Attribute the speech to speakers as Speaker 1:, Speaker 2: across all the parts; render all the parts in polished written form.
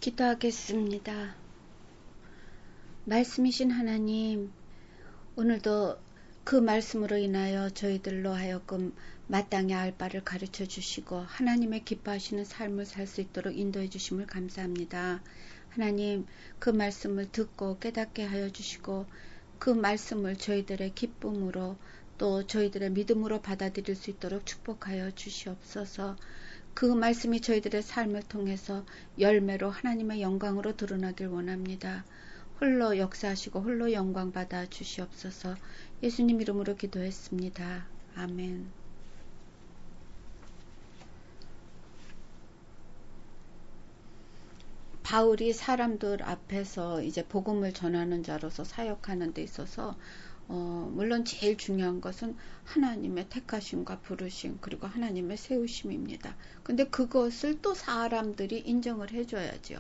Speaker 1: 기도하겠습니다. 말씀이신 하나님, 오늘도 그 말씀으로 인하여 저희들로 하여금 마땅히 알 바를 가르쳐 주시고 하나님의 기뻐하시는 삶을 살 수 있도록 인도해 주심을 감사합니다. 하나님, 그 말씀을 듣고 깨닫게 하여 주시고 그 말씀을 저희들의 기쁨으로 또 저희들의 믿음으로 받아들일 수 있도록 축복하여 주시옵소서. 그 말씀이 저희들의 삶을 통해서 열매로 하나님의 영광으로 드러나길 원합니다. 홀로 역사하시고 홀로 영광 받아 주시옵소서. 예수님 이름으로 기도했습니다. 아멘. 바울이 사람들 앞에서 이제 복음을 전하는 자로서 사역하는 데 있어서 물론 제일 중요한 것은 하나님의 택하심과 부르심 그리고 하나님의 세우심입니다. 근데 그것을 또 사람들이 인정을 해줘야죠.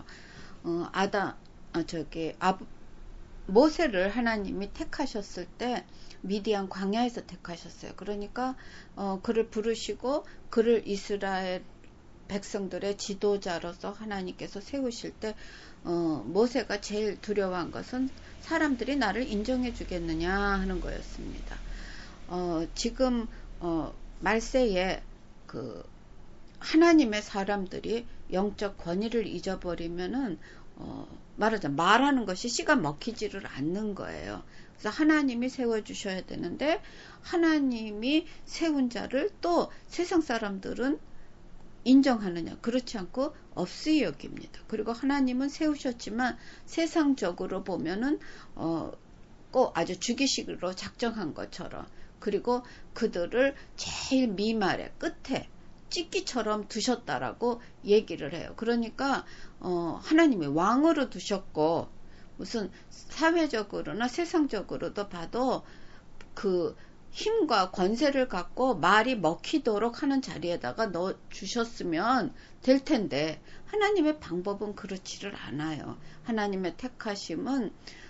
Speaker 1: 모세를 하나님이 택하셨을 때 미디안 광야에서 택하셨어요. 그러니까 그를 부르시고 그를 이스라엘 백성들의 지도자로서 하나님께서 세우실 때 모세가 제일 두려워한 것은 사람들이 나를 인정해 주겠느냐 하는 거였습니다. 지금 말세에 그 하나님의 사람들이 영적 권위를 잊어버리면은 말하자면 말하는 것이 씨가 먹히지를 않는 거예요. 그래서 하나님이 세워주셔야 되는데 하나님이 세운 자를 또 세상 사람들은 인정하느냐? 그렇지 않고 없이 여깁니다. 그리고 하나님은 세우셨지만 세상적으로 보면은 꼭 아주 주기식으로 작정한 것처럼 그리고 그들을 제일 미말의 끝에 찢기처럼 두셨다라고 얘기를 해요. 그러니까 하나님이 왕으로 두셨고 무슨 사회적으로나 세상적으로도 봐도 그 힘과 권세를 갖고 말이 먹히도록 하는 자리에다가 넣어 주셨으면 될 텐데 하나님의 방법은 그렇지를 않아요. 하나님의 택하심은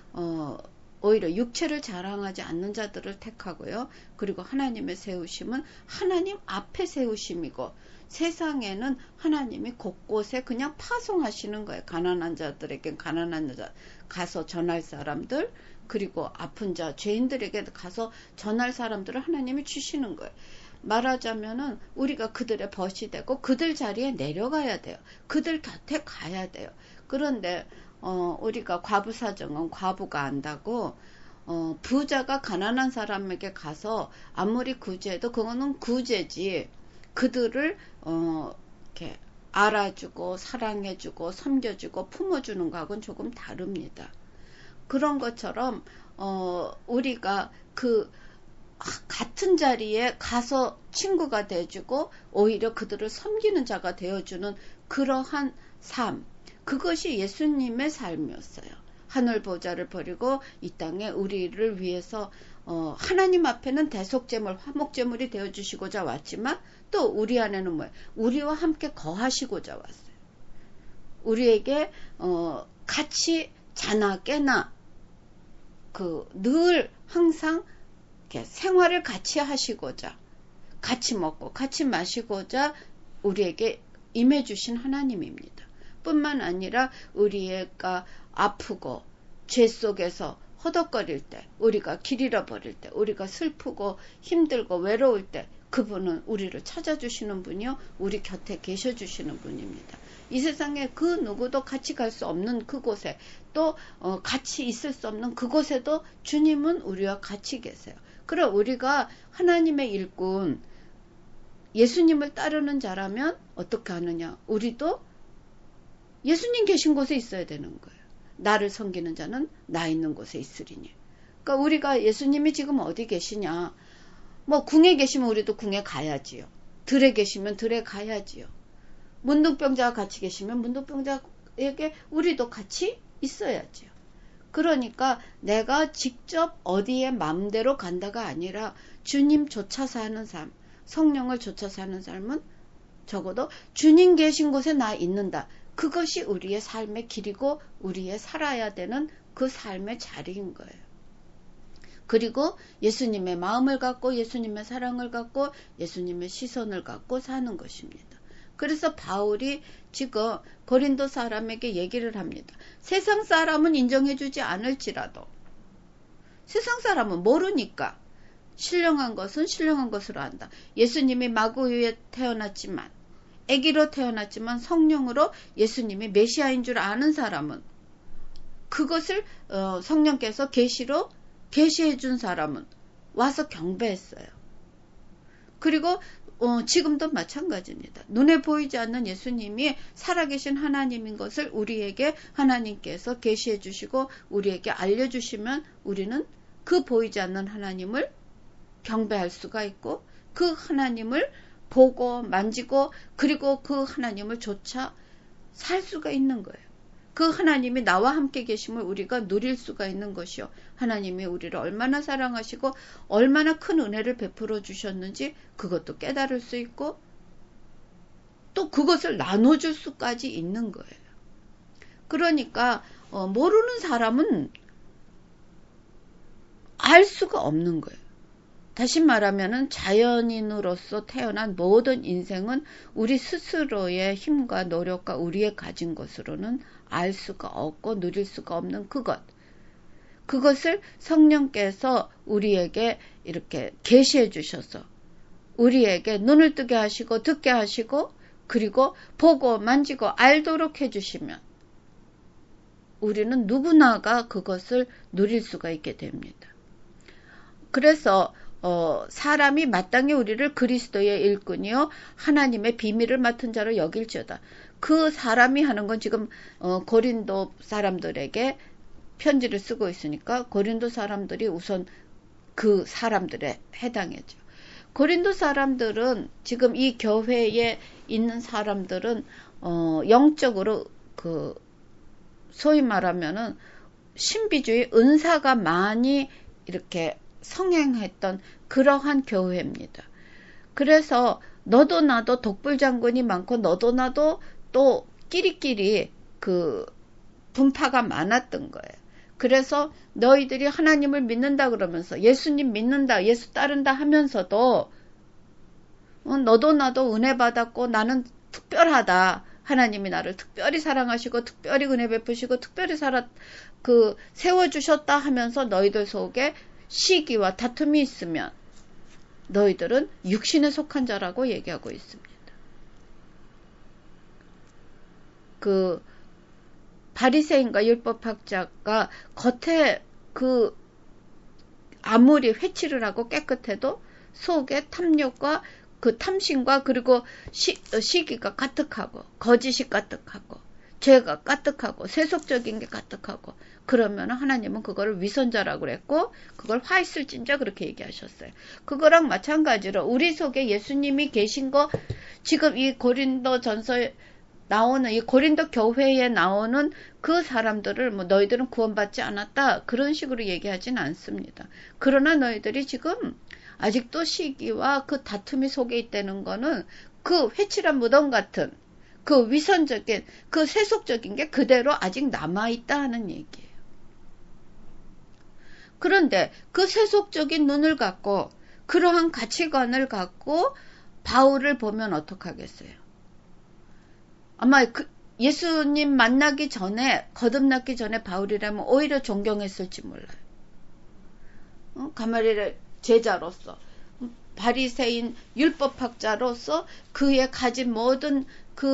Speaker 1: 오히려 육체를 자랑하지 않는 자들을 택하고요. 그리고 하나님의 세우심은 하나님 앞에 세우심이고 세상에는 하나님이 곳곳에 그냥 파송하시는 거예요. 가난한 자들에겐 가난한 자 가서 전할 사람들 그리고 아픈 자, 죄인들에게 가서 전할 사람들을 하나님이 주시는 거예요. 말하자면은 우리가 그들의 벗이 되고 그들 자리에 내려가야 돼요. 그들 곁에 가야 돼요. 그런데 우리가 과부 사정은 과부가 안다고 부자가 가난한 사람에게 가서 아무리 구제해도 그거는 구제지. 그들을 이렇게 알아주고 사랑해주고 섬겨주고 품어주는 거하고는 조금 다릅니다. 그런 것처럼 우리가 그 같은 자리에 가서 친구가 돼주고 오히려 그들을 섬기는 자가 되어주는 그러한 삶, 그것이 예수님의 삶이었어요. 하늘 보좌를 버리고 이 땅에 우리를 위해서 하나님 앞에는 대속제물, 화목제물이 되어주시고자 왔지만 또 우리 안에는 뭐예요? 우리와 함께 거하시고자 왔어요. 우리에게 같이 자나 깨나 늘 항상 이렇게 생활을 같이 하시고자 같이 먹고 같이 마시고자 우리에게 임해 주신 하나님입니다. 뿐만 아니라 우리가 아프고 죄 속에서 허덕거릴 때 우리가 길 잃어버릴 때 우리가 슬프고 힘들고 외로울 때 그분은 우리를 찾아주시는 분이요 우리 곁에 계셔주시는 분입니다. 이 세상에 그 누구도 같이 갈 수 없는 그곳에 또 같이 있을 수 없는 그곳에도 주님은 우리와 같이 계세요. 그럼 우리가 하나님의 일꾼 예수님을 따르는 자라면 어떻게 하느냐? 우리도 예수님 계신 곳에 있어야 되는 거예요. 나를 섬기는 자는 나 있는 곳에 있으리니. 그러니까 우리가 예수님이 지금 어디 계시냐? 뭐 궁에 계시면 우리도 궁에 가야지요. 들에 계시면 들에 가야지요. 문둥병자가 같이 계시면 문둥병자에게 우리도 같이 있어야지요. 그러니까 내가 직접 어디에 마음대로 간다가 아니라 주님 쫓아 사는 삶, 성령을 쫓아 사는 삶은 적어도 주님 계신 곳에 나 있는다. 그것이 우리의 삶의 길이고 우리의 살아야 되는 그 삶의 자리인 거예요. 그리고 예수님의 마음을 갖고 예수님의 사랑을 갖고 예수님의 시선을 갖고 사는 것입니다. 그래서 바울이 지금 고린도 사람에게 얘기를 합니다. 세상 사람은 인정해주지 않을지라도 세상 사람은 모르니까 신령한 것은 신령한 것으로 한다. 예수님이 마구유에 태어났지만 아기로 태어났지만 성령으로 예수님이 메시아인 줄 아는 사람은 그것을 성령께서 계시로 계시해 준 사람은 와서 경배했어요. 그리고 지금도 마찬가지입니다. 눈에 보이지 않는 예수님이 살아계신 하나님인 것을 우리에게 하나님께서 계시해 주시고 우리에게 알려주시면 우리는 그 보이지 않는 하나님을 경배할 수가 있고 그 하나님을 보고 만지고 그리고 그 하나님을 조차 살 수가 있는 거예요. 그 하나님이 나와 함께 계심을 우리가 누릴 수가 있는 것이요. 하나님이 우리를 얼마나 사랑하시고 얼마나 큰 은혜를 베풀어 주셨는지 그것도 깨달을 수 있고 또 그것을 나눠줄 수까지 있는 거예요. 그러니까 모르는 사람은 알 수가 없는 거예요. 다시 말하면은 자연인으로서 태어난 모든 인생은 우리 스스로의 힘과 노력과 우리의 가진 것으로는 알 수가 없고 누릴 수가 없는 그것을 성령께서 우리에게 이렇게 계시해 주셔서 우리에게 눈을 뜨게 하시고 듣게 하시고 그리고 보고 만지고 알도록 해주시면 우리는 누구나가 그것을 누릴 수가 있게 됩니다. 그래서 사람이 마땅히 우리를 그리스도의 일꾼이요 하나님의 비밀을 맡은 자로 여길지어다. 그 사람이 하는 건 지금 고린도 사람들에게 편지를 쓰고 있으니까 고린도 사람들이 우선 그 사람들에 해당하죠. 고린도 사람들은 지금 이 교회에 있는 사람들은 영적으로 소위 말하면은 신비주의 은사가 많이 이렇게 성행했던 그러한 교회입니다. 그래서 너도 나도 독불장군이 많고 너도 나도 또 끼리끼리 분파가 많았던 거예요. 그래서 너희들이 하나님을 믿는다 그러면서 예수님 믿는다, 예수 따른다 하면서도 너도 나도 은혜 받았고 나는 특별하다. 하나님이 나를 특별히 사랑하시고 특별히 은혜 베푸시고 특별히 세워주셨다 하면서 너희들 속에 시기와 다툼이 있으면 너희들은 육신에 속한 자라고 얘기하고 있습니다. 바리새인과 율법학자가 겉에 아무리 회치를 하고 깨끗해도 속에 탐욕과 탐심과 그리고 시기가 가득하고 거짓이 가득하고 죄가 가득하고 세속적인 게 가득하고 그러면 하나님은 그거를 위선자라고 그랬고 그걸 화 있을진저 그렇게 얘기하셨어요. 그거랑 마찬가지로 우리 속에 예수님이 계신 거 지금 이 고린도전서에 나오는 이 고린도 교회에 나오는 그 사람들을 너희들은 구원받지 않았다 그런 식으로 얘기하진 않습니다. 그러나 너희들이 지금 아직도 시기와 그 다툼이 속에 있다는 거는 그 회칠한 무덤 같은 그 위선적인 그 세속적인 게 그대로 아직 남아있다 하는 얘기예요. 그런데 그 세속적인 눈을 갖고 그러한 가치관을 갖고 바울을 보면 어떡하겠어요? 아마 예수님 만나기 전에 거듭나기 전에 바울이라면 오히려 존경했을지 몰라요. 가말리엘 제자로서 바리새인 율법학자로서 그의 가진 모든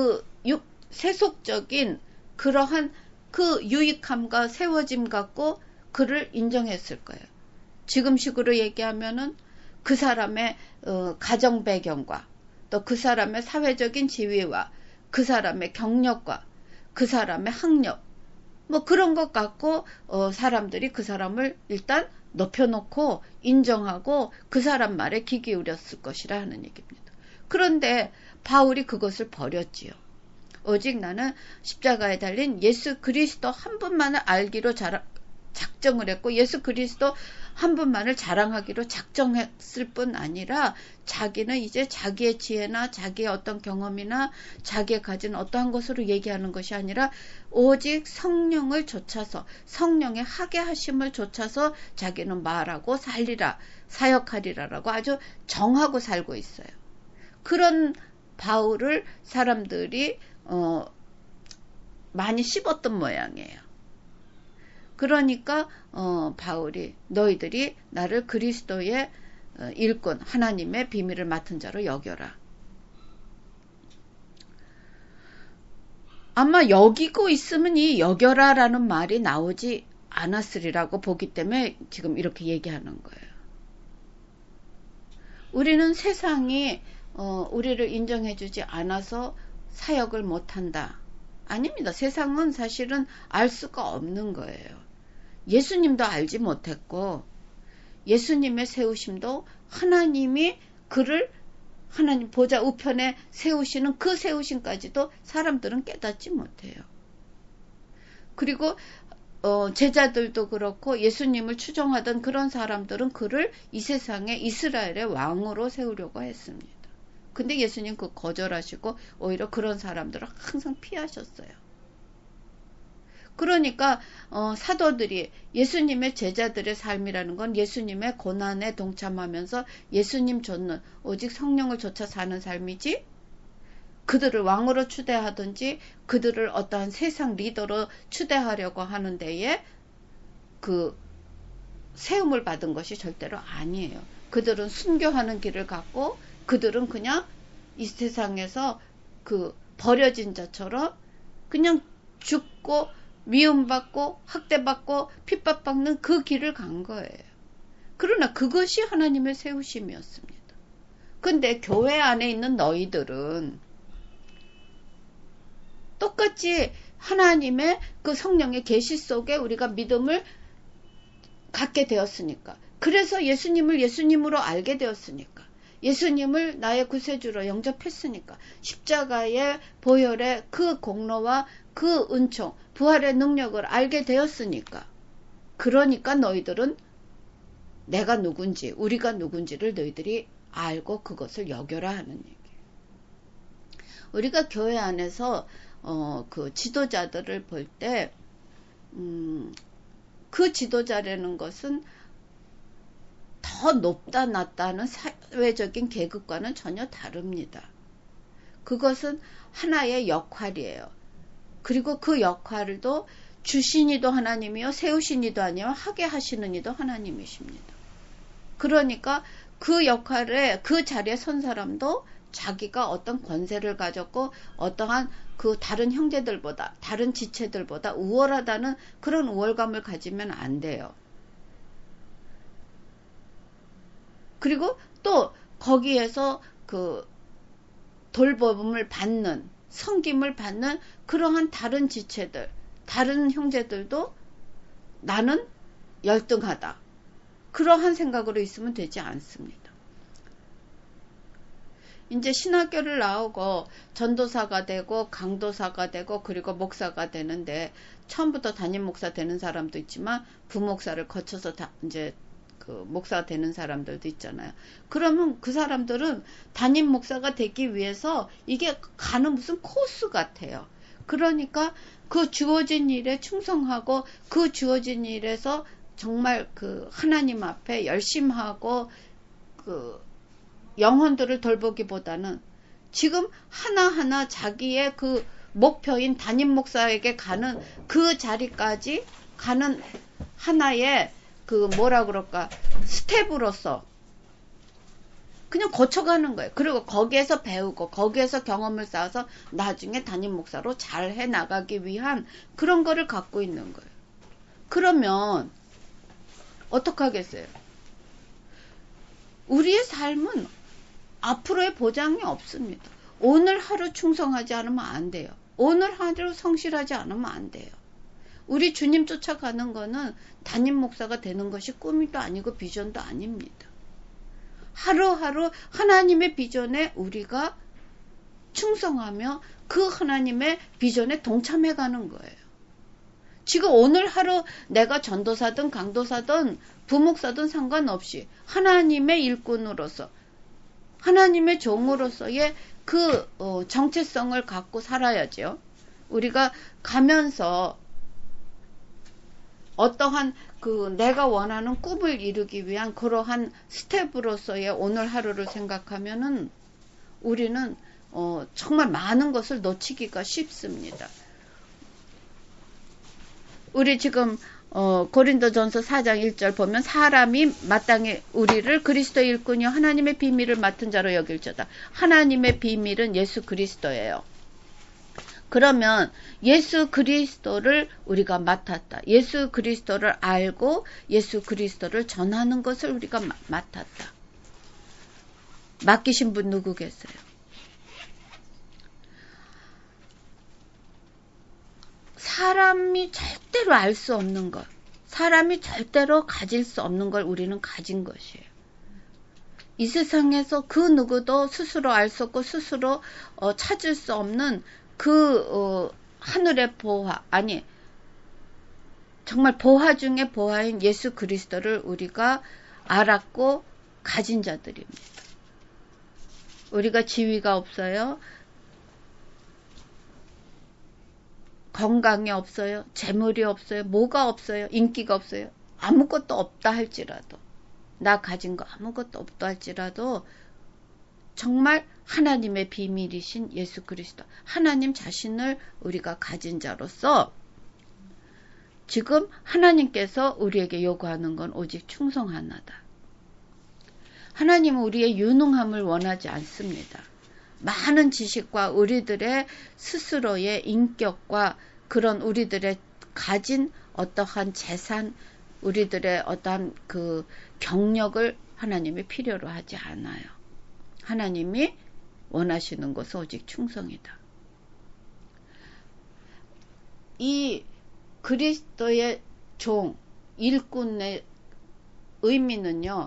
Speaker 1: 세속적인 그러한 유익함과 세워짐 갖고 그를 인정했을 거예요. 지금식으로 얘기하면은 그 사람의 가정 배경과 또 그 사람의 사회적인 지위와 그 사람의 경력과 그 사람의 학력 그런 것 갖고 사람들이 그 사람을 일단 높여놓고 인정하고 그 사람 말에 귀 기울였을 것이라 하는 얘기입니다. 그런데 바울이 그것을 버렸지요. 오직 나는 십자가에 달린 예수 그리스도 한 분만을 알기로 작정을 했고 예수 그리스도 한 분만을 자랑하기로 작정했을 뿐 아니라 자기는 이제 자기의 지혜나 자기의 어떤 경험이나 자기의 가진 어떠한 것으로 얘기하는 것이 아니라 오직 성령을 좇아서 성령의 하게 하심을 좇아서 자기는 말하고 살리라 사역하리라라고 아주 정하고 살고 있어요. 그런 바울을 사람들이 많이 씹었던 모양이에요. 그러니까 바울이 너희들이 나를 그리스도의 일꾼 하나님의 비밀을 맡은 자로 여겨라. 아마 여기고 있으면 이 여겨라라는 말이 나오지 않았으리라고 보기 때문에 지금 이렇게 얘기하는 거예요. 우리는 세상이 우리를 인정해주지 않아서 사역을 못한다. 아닙니다. 세상은 사실은 알 수가 없는 거예요. 예수님도 알지 못했고 예수님의 세우심도 하나님이 그를 하나님 보좌 우편에 세우시는 그 세우심까지도 사람들은 깨닫지 못해요. 그리고 제자들도 그렇고 예수님을 추종하던 그런 사람들은 그를 이 세상에 이스라엘의 왕으로 세우려고 했습니다. 근데 예수님 그 거절하시고 오히려 그런 사람들을 항상 피하셨어요. 그러니까 사도들이 예수님의 제자들의 삶이라는 건 예수님의 고난에 동참하면서 예수님 좇는 오직 성령을 좇아 사는 삶이지, 그들을 왕으로 추대하든지 그들을 어떠한 세상 리더로 추대하려고 하는 데에 그 세움을 받은 것이 절대로 아니에요. 그들은 순교하는 길을 갔고 그들은 그냥 이 세상에서 그 버려진 자처럼 그냥 죽고 미움받고 학대받고 핍박받는 그 길을 간 거예요. 그러나 그것이 하나님의 세우심이었습니다. 근데 교회 안에 있는 너희들은 똑같이 하나님의 그 성령의 계시 속에 우리가 믿음을 갖게 되었으니까, 그래서 예수님을 예수님으로 알게 되었으니까, 예수님을 나의 구세주로 영접했으니까, 십자가의 보혈의 그 공로와 그 은총, 부활의 능력을 알게 되었으니까, 그러니까 너희들은 내가 누군지, 우리가 누군지를 너희들이 알고 그것을 여겨라 하는 얘기예요. 우리가 교회 안에서 그 지도자들을 볼 때, 그 지도자라는 것은 더 높다 낮다는 사회적인 계급과는 전혀 다릅니다. 그것은 하나의 역할이에요. 그리고 그 역할도 주신 이도 하나님이요 세우신 이도 아니요 하게 하시는 이도 하나님이십니다. 그러니까 그 역할에 그 자리에 선 사람도 자기가 어떤 권세를 가졌고 어떠한 그 다른 형제들보다 다른 지체들보다 우월하다는 그런 우월감을 가지면 안 돼요. 그리고 또 거기에서 그 돌봄을 받는, 섬김을 받는 그러한 다른 지체들, 다른 형제들도 나는 열등하다, 그러한 생각으로 있으면 되지 않습니다. 이제 신학교를 나오고 전도사가 되고 강도사가 되고 그리고 목사가 되는데, 처음부터 담임 목사 되는 사람도 있지만 부목사를 거쳐서 이제 그 목사가 되는 사람들도 있잖아요. 그러면 그 사람들은 담임 목사가 되기 위해서 이게 가는 무슨 코스 같아요. 그러니까 그 주어진 일에 충성하고 그 주어진 일에서 정말 그 하나님 앞에 열심하고 그 영혼들을 돌보기보다는 지금 하나하나 자기의 그 목표인 담임 목사에게 가는 그 자리까지 가는 하나의 그 뭐라 그럴까 스텝으로서 그냥 거쳐가는 거예요. 그리고 거기에서 배우고 거기에서 경험을 쌓아서 나중에 담임 목사로 잘 해나가기 위한 그런 거를 갖고 있는 거예요. 그러면 어떡하겠어요? 우리의 삶은 앞으로의 보장이 없습니다. 오늘 하루 충성하지 않으면 안 돼요. 오늘 하루 성실하지 않으면 안 돼요. 우리 주님 쫓아가는 거는 담임 목사가 되는 것이 꿈도 아니고 비전도 아닙니다. 하루하루 하나님의 비전에 우리가 충성하며 그 하나님의 비전에 동참해가는 거예요. 지금 오늘 하루 내가 전도사든 강도사든 부목사든 상관없이 하나님의 일꾼으로서 하나님의 종으로서의 그 정체성을 갖고 살아야죠. 우리가 가면서 어떠한 그 내가 원하는 꿈을 이루기 위한 그러한 스텝으로서의 오늘 하루를 생각하면은 우리는 정말 많은 것을 놓치기가 쉽습니다. 우리 지금 고린도전서 4장 1절 보면 사람이 마땅히 우리를 그리스도의 일꾼이요 하나님의 비밀을 맡은 자로 여길지어다. 하나님의 비밀은 예수 그리스도예요. 그러면 예수 그리스도를 우리가 맡았다. 예수 그리스도를 알고 예수 그리스도를 전하는 것을 우리가 맡았다. 맡기신 분 누구겠어요? 사람이 절대로 알 수 없는 것, 사람이 절대로 가질 수 없는 걸 우리는 가진 것이에요. 이 세상에서 그 누구도 스스로 알 수 없고 스스로 찾을 수 없는 하늘의 보화, 아니 정말 보화 중에 보화인 예수 그리스도를 우리가 알았고 가진 자들입니다. 우리가 지위가 없어요. 건강이 없어요. 재물이 없어요. 뭐가 없어요. 인기가 없어요. 아무것도 없다 할지라도, 나 가진 거 아무것도 없다 할지라도 정말 하나님의 비밀이신 예수 그리스도, 하나님 자신을 우리가 가진 자로서 지금 하나님께서 우리에게 요구하는 건 오직 충성 하나다. 하나님은 우리의 유능함을 원하지 않습니다. 많은 지식과 우리들의 스스로의 인격과 그런 우리들의 가진 어떠한 재산, 우리들의 어떠한 그 경력을 하나님이 필요로 하지 않아요. 하나님이 원하시는 것은 오직 충성이다. 이 그리스도의 종, 일꾼의 의미는요,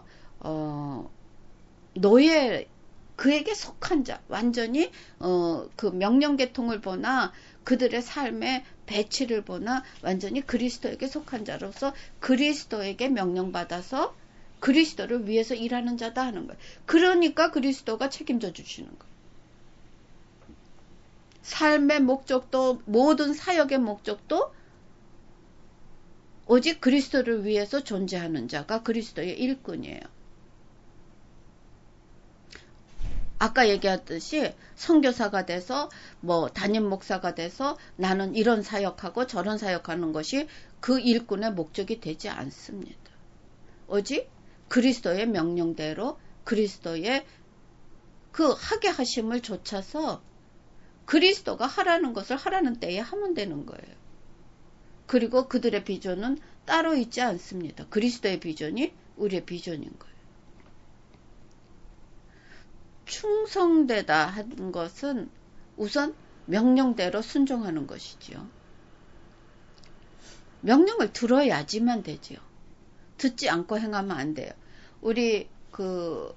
Speaker 1: 노예, 그에게 속한 자, 완전히 그 명령계통을 보나 그들의 삶의 배치를 보나 완전히 그리스도에게 속한 자로서 그리스도에게 명령받아서 그리스도를 위해서 일하는 자다 하는 거예요. 그러니까 그리스도가 책임져 주시는 거예요. 삶의 목적도, 모든 사역의 목적도 오직 그리스도를 위해서 존재하는 자가 그리스도의 일꾼이에요. 아까 얘기했듯이 선교사가 돼서 뭐 담임 목사가 돼서 나는 이런 사역하고 저런 사역하는 것이 그 일꾼의 목적이 되지 않습니다. 오직 그리스도의 명령대로 그리스도의 그 하게 하심을 좇아서 그리스도가 하라는 것을 하라는 때에 하면 되는 거예요. 그리고 그들의 비전은 따로 있지 않습니다. 그리스도의 비전이 우리의 비전인 거예요. 충성되다 하는 것은 우선 명령대로 순종하는 것이지요. 명령을 들어야지만 되지요. 듣지 않고 행하면 안 돼요. 우리 그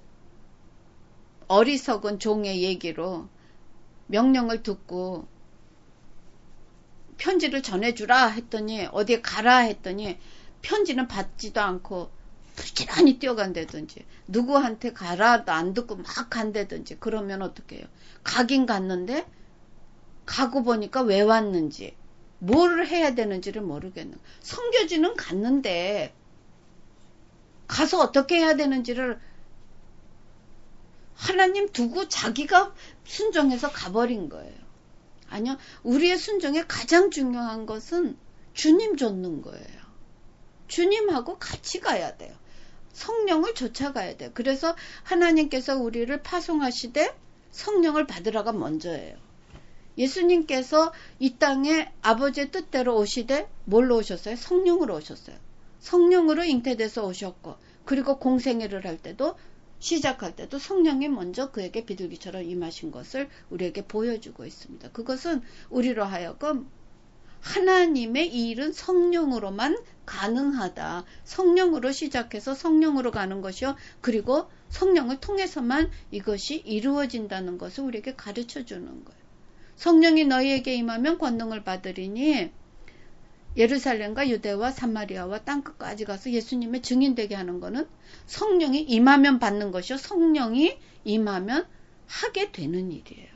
Speaker 1: 어리석은 종의 얘기로 명령을 듣고 편지를 전해주라 했더니 어디에 가라 했더니 편지는 받지도 않고 부지런히 뛰어간다든지 누구한테 가라도 안 듣고 막 간다든지 그러면 어떡해요? 가긴 갔는데 가고 보니까 왜 왔는지 뭘 해야 되는지를 모르겠는 거예요. 선교지는 갔는데 가서 어떻게 해야 되는지를 하나님 두고 자기가 순종해서 가버린 거예요. 아니요. 우리의 순종에 가장 중요한 것은 주님 좇는 거예요. 주님하고 같이 가야 돼요. 성령을 쫓아가야 돼요. 그래서 하나님께서 우리를 파송하시되 성령을 받으라가 먼저예요. 예수님께서 이 땅에 아버지의 뜻대로 오시되 뭘로 오셨어요? 성령으로 오셨어요. 성령으로 잉태돼서 오셨고 그리고 공생애를 할 때도 시작할 때도 성령이 먼저 그에게 비둘기처럼 임하신 것을 우리에게 보여주고 있습니다. 그것은 우리로 하여금 하나님의 이 일은 성령으로만 가능하다. 성령으로 시작해서 성령으로 가는 것이요. 그리고 성령을 통해서만 이것이 이루어진다는 것을 우리에게 가르쳐 주는 거예요. 성령이 너희에게 임하면 권능을 받으리니 예루살렘과 유대와 사마리아와 땅끝까지 가서 예수님의 증인되게 하는 것은 성령이 임하면 받는 것이요. 성령이 임하면 하게 되는 일이에요.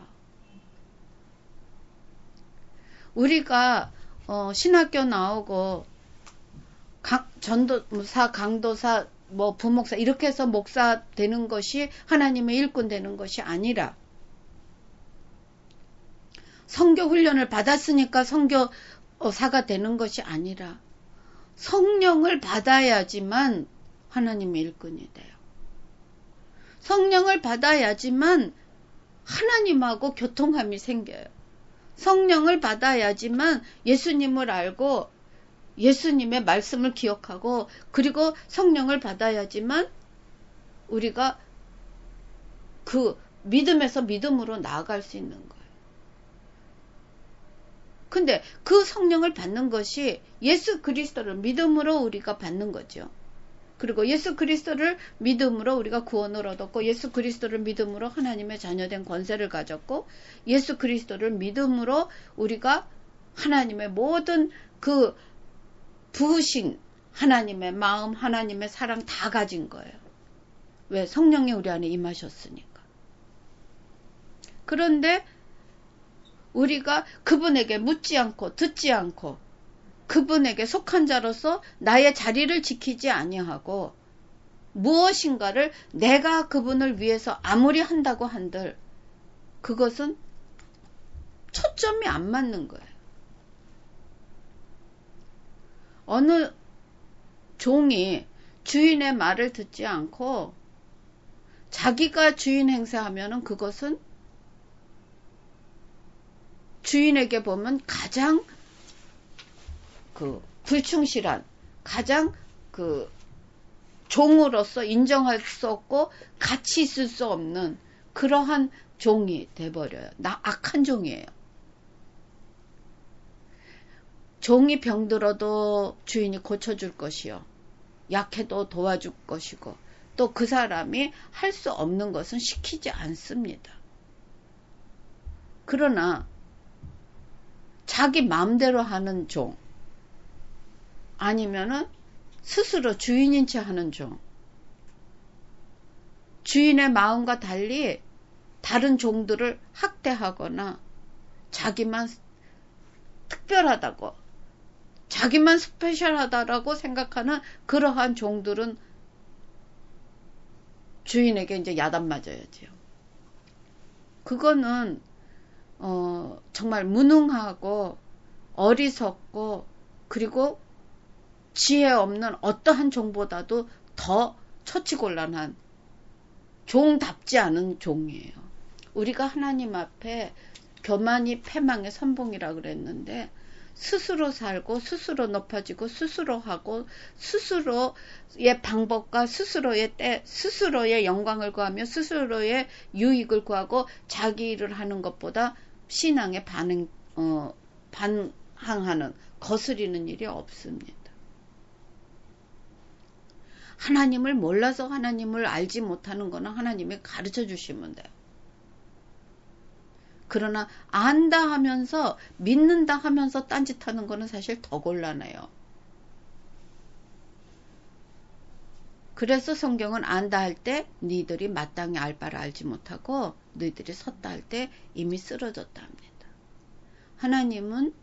Speaker 1: 우리가 신학교 나오고 전도사, 강도사, 뭐 부목사 이렇게 해서 목사 되는 것이 하나님의 일꾼 되는 것이 아니라 선교 훈련을 받았으니까 선교사가 되는 것이 아니라 성령을 받아야지만 하나님의 일꾼이 돼요. 성령을 받아야지만 하나님하고 교통함이 생겨요. 성령을 받아야지만 예수님을 알고 예수님의 말씀을 기억하고, 그리고 성령을 받아야지만 우리가 그 믿음에서 믿음으로 나아갈 수 있는 거예요. 근데 그 성령을 받는 것이 예수 그리스도를 믿음으로 우리가 받는 거죠. 그리고 예수 그리스도를 믿음으로 우리가 구원을 얻었고, 예수 그리스도를 믿음으로 하나님의 자녀된 권세를 가졌고, 예수 그리스도를 믿음으로 우리가 하나님의 모든 그 부으신 하나님의 마음, 하나님의 사랑 다 가진 거예요. 왜? 성령이 우리 안에 임하셨으니까. 그런데 우리가 그분에게 묻지 않고 듣지 않고 그분에게 속한 자로서 나의 자리를 지키지 아니하고 무엇인가를 내가 그분을 위해서 아무리 한다고 한들 그것은 초점이 안 맞는 거예요. 어느 종이 주인의 말을 듣지 않고 자기가 주인 행세하면은 그것은 주인에게 보면 가장 불충실한, 가장 종으로서 인정할 수 없고 같이 있을 수 없는 그러한 종이 돼버려요. 악한 종이에요. 종이 병들어도 주인이 고쳐줄 것이요, 약해도 도와줄 것이고, 또 그 사람이 할 수 없는 것은 시키지 않습니다. 그러나 자기 마음대로 하는 종, 아니면은 스스로 주인인 채 하는 종, 주인의 마음과 달리 다른 종들을 학대하거나 자기만 특별하다고, 자기만 스페셜하다라고 생각하는 그러한 종들은 주인에게 이제 야단 맞아야지요. 그거는 정말 무능하고 어리석고, 그리고 지혜 없는 어떠한 종보다도 더 처치곤란한, 종답지 않은 종이에요. 우리가 하나님 앞에 교만이 패망의 선봉이라 그랬는데, 스스로 살고 스스로 높아지고 스스로 하고 스스로의 방법과 스스로의 때, 스스로의 영광을 구하며 스스로의 유익을 구하고 자기 일을 하는 것보다 신앙에 반항하는, 거스리는 일이 없습니다. 하나님을 몰라서 하나님을 알지 못하는 거는 하나님이 가르쳐 주시면 돼요. 그러나 안다 하면서, 믿는다 하면서 딴짓하는 거는 사실 더 곤란해요. 그래서 성경은 안다 할 때 너희들이 마땅히 알 바를 알지 못하고 너희들이 섰다 할 때 이미 쓰러졌다 합니다. 하나님은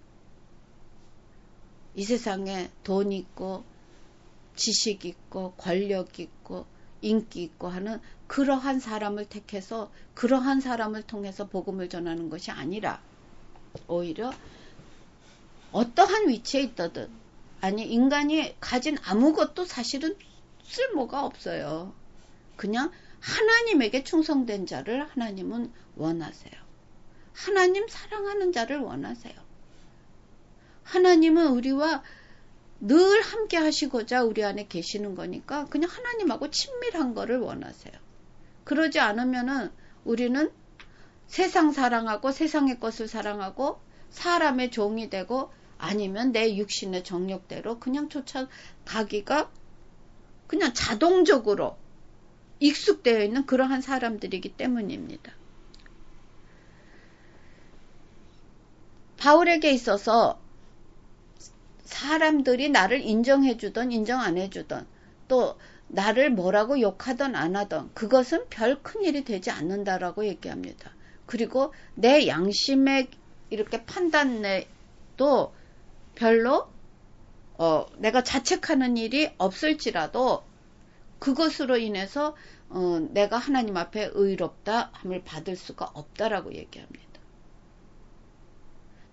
Speaker 1: 이 세상에 돈 있고 지식 있고 권력 있고 인기 있고 하는 그러한 사람을 택해서 그러한 사람을 통해서 복음을 전하는 것이 아니라, 오히려 어떠한 위치에 있다든, 아니 인간이 가진 아무것도 사실은 쓸모가 없어요. 그냥 하나님에게 충성된 자를 하나님은 원하세요. 하나님 사랑하는 자를 원하세요. 하나님은 우리와 늘 함께 하시고자 우리 안에 계시는 거니까 그냥 하나님하고 친밀한 거를 원하세요. 그러지 않으면은 우리는 세상 사랑하고 세상의 것을 사랑하고 사람의 종이 되고, 아니면 내 육신의 정욕대로 그냥 쫓아가기가 그냥 자동적으로 익숙되어 있는 그러한 사람들이기 때문입니다. 바울에게 있어서 사람들이 나를 인정해주던 인정 안 해주던, 또 나를 뭐라고 욕하던 안 하던, 그것은 별 큰일이 되지 않는다라고 얘기합니다. 그리고 내 양심에 이렇게 판단내도 별로 내가 자책하는 일이 없을지라도 그것으로 인해서 내가 하나님 앞에 의롭다 함을 받을 수가 없다라고 얘기합니다.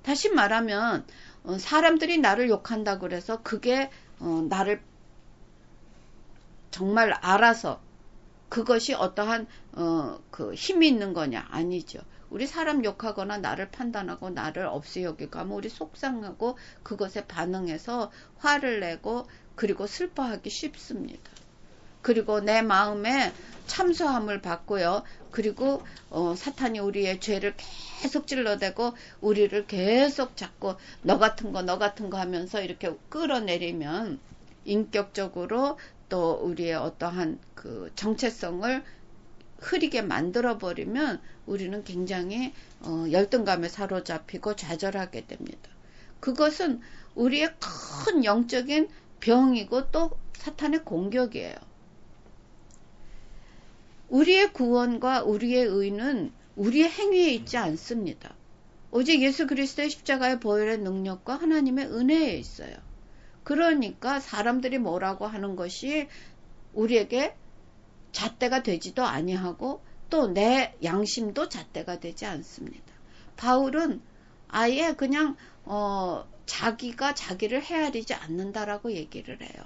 Speaker 1: 다시 말하면 사람들이 나를 욕한다 그래서 그게 나를 정말 알아서 그것이 어떠한 그 힘이 있는 거냐? 아니죠. 우리 사람 욕하거나 나를 판단하고 나를 없이 여기고 하면 우리 속상하고 그것에 반응해서 화를 내고 그리고 슬퍼하기 쉽습니다. 그리고 내 마음에 참소함을 받고요. 그리고 사탄이 우리의 죄를 계속 찔러대고 우리를 계속 자꾸 너 같은 거 하면서 이렇게 끌어내리면 인격적으로 또 우리의 어떠한 그 정체성을 흐리게 만들어버리면 우리는 굉장히 열등감에 사로잡히고 좌절하게 됩니다. 그것은 우리의 큰 영적인 병이고 또 사탄의 공격이에요. 우리의 구원과 우리의 의는 우리의 행위에 있지 않습니다. 오직 예수 그리스도의 십자가의 보혈의 능력과 하나님의 은혜에 있어요. 그러니까 사람들이 뭐라고 하는 것이 우리에게 잣대가 되지도 아니하고 또 내 양심도 잣대가 되지 않습니다. 바울은 아예 그냥 자기가 자기를 헤아리지 않는다라고 얘기를 해요.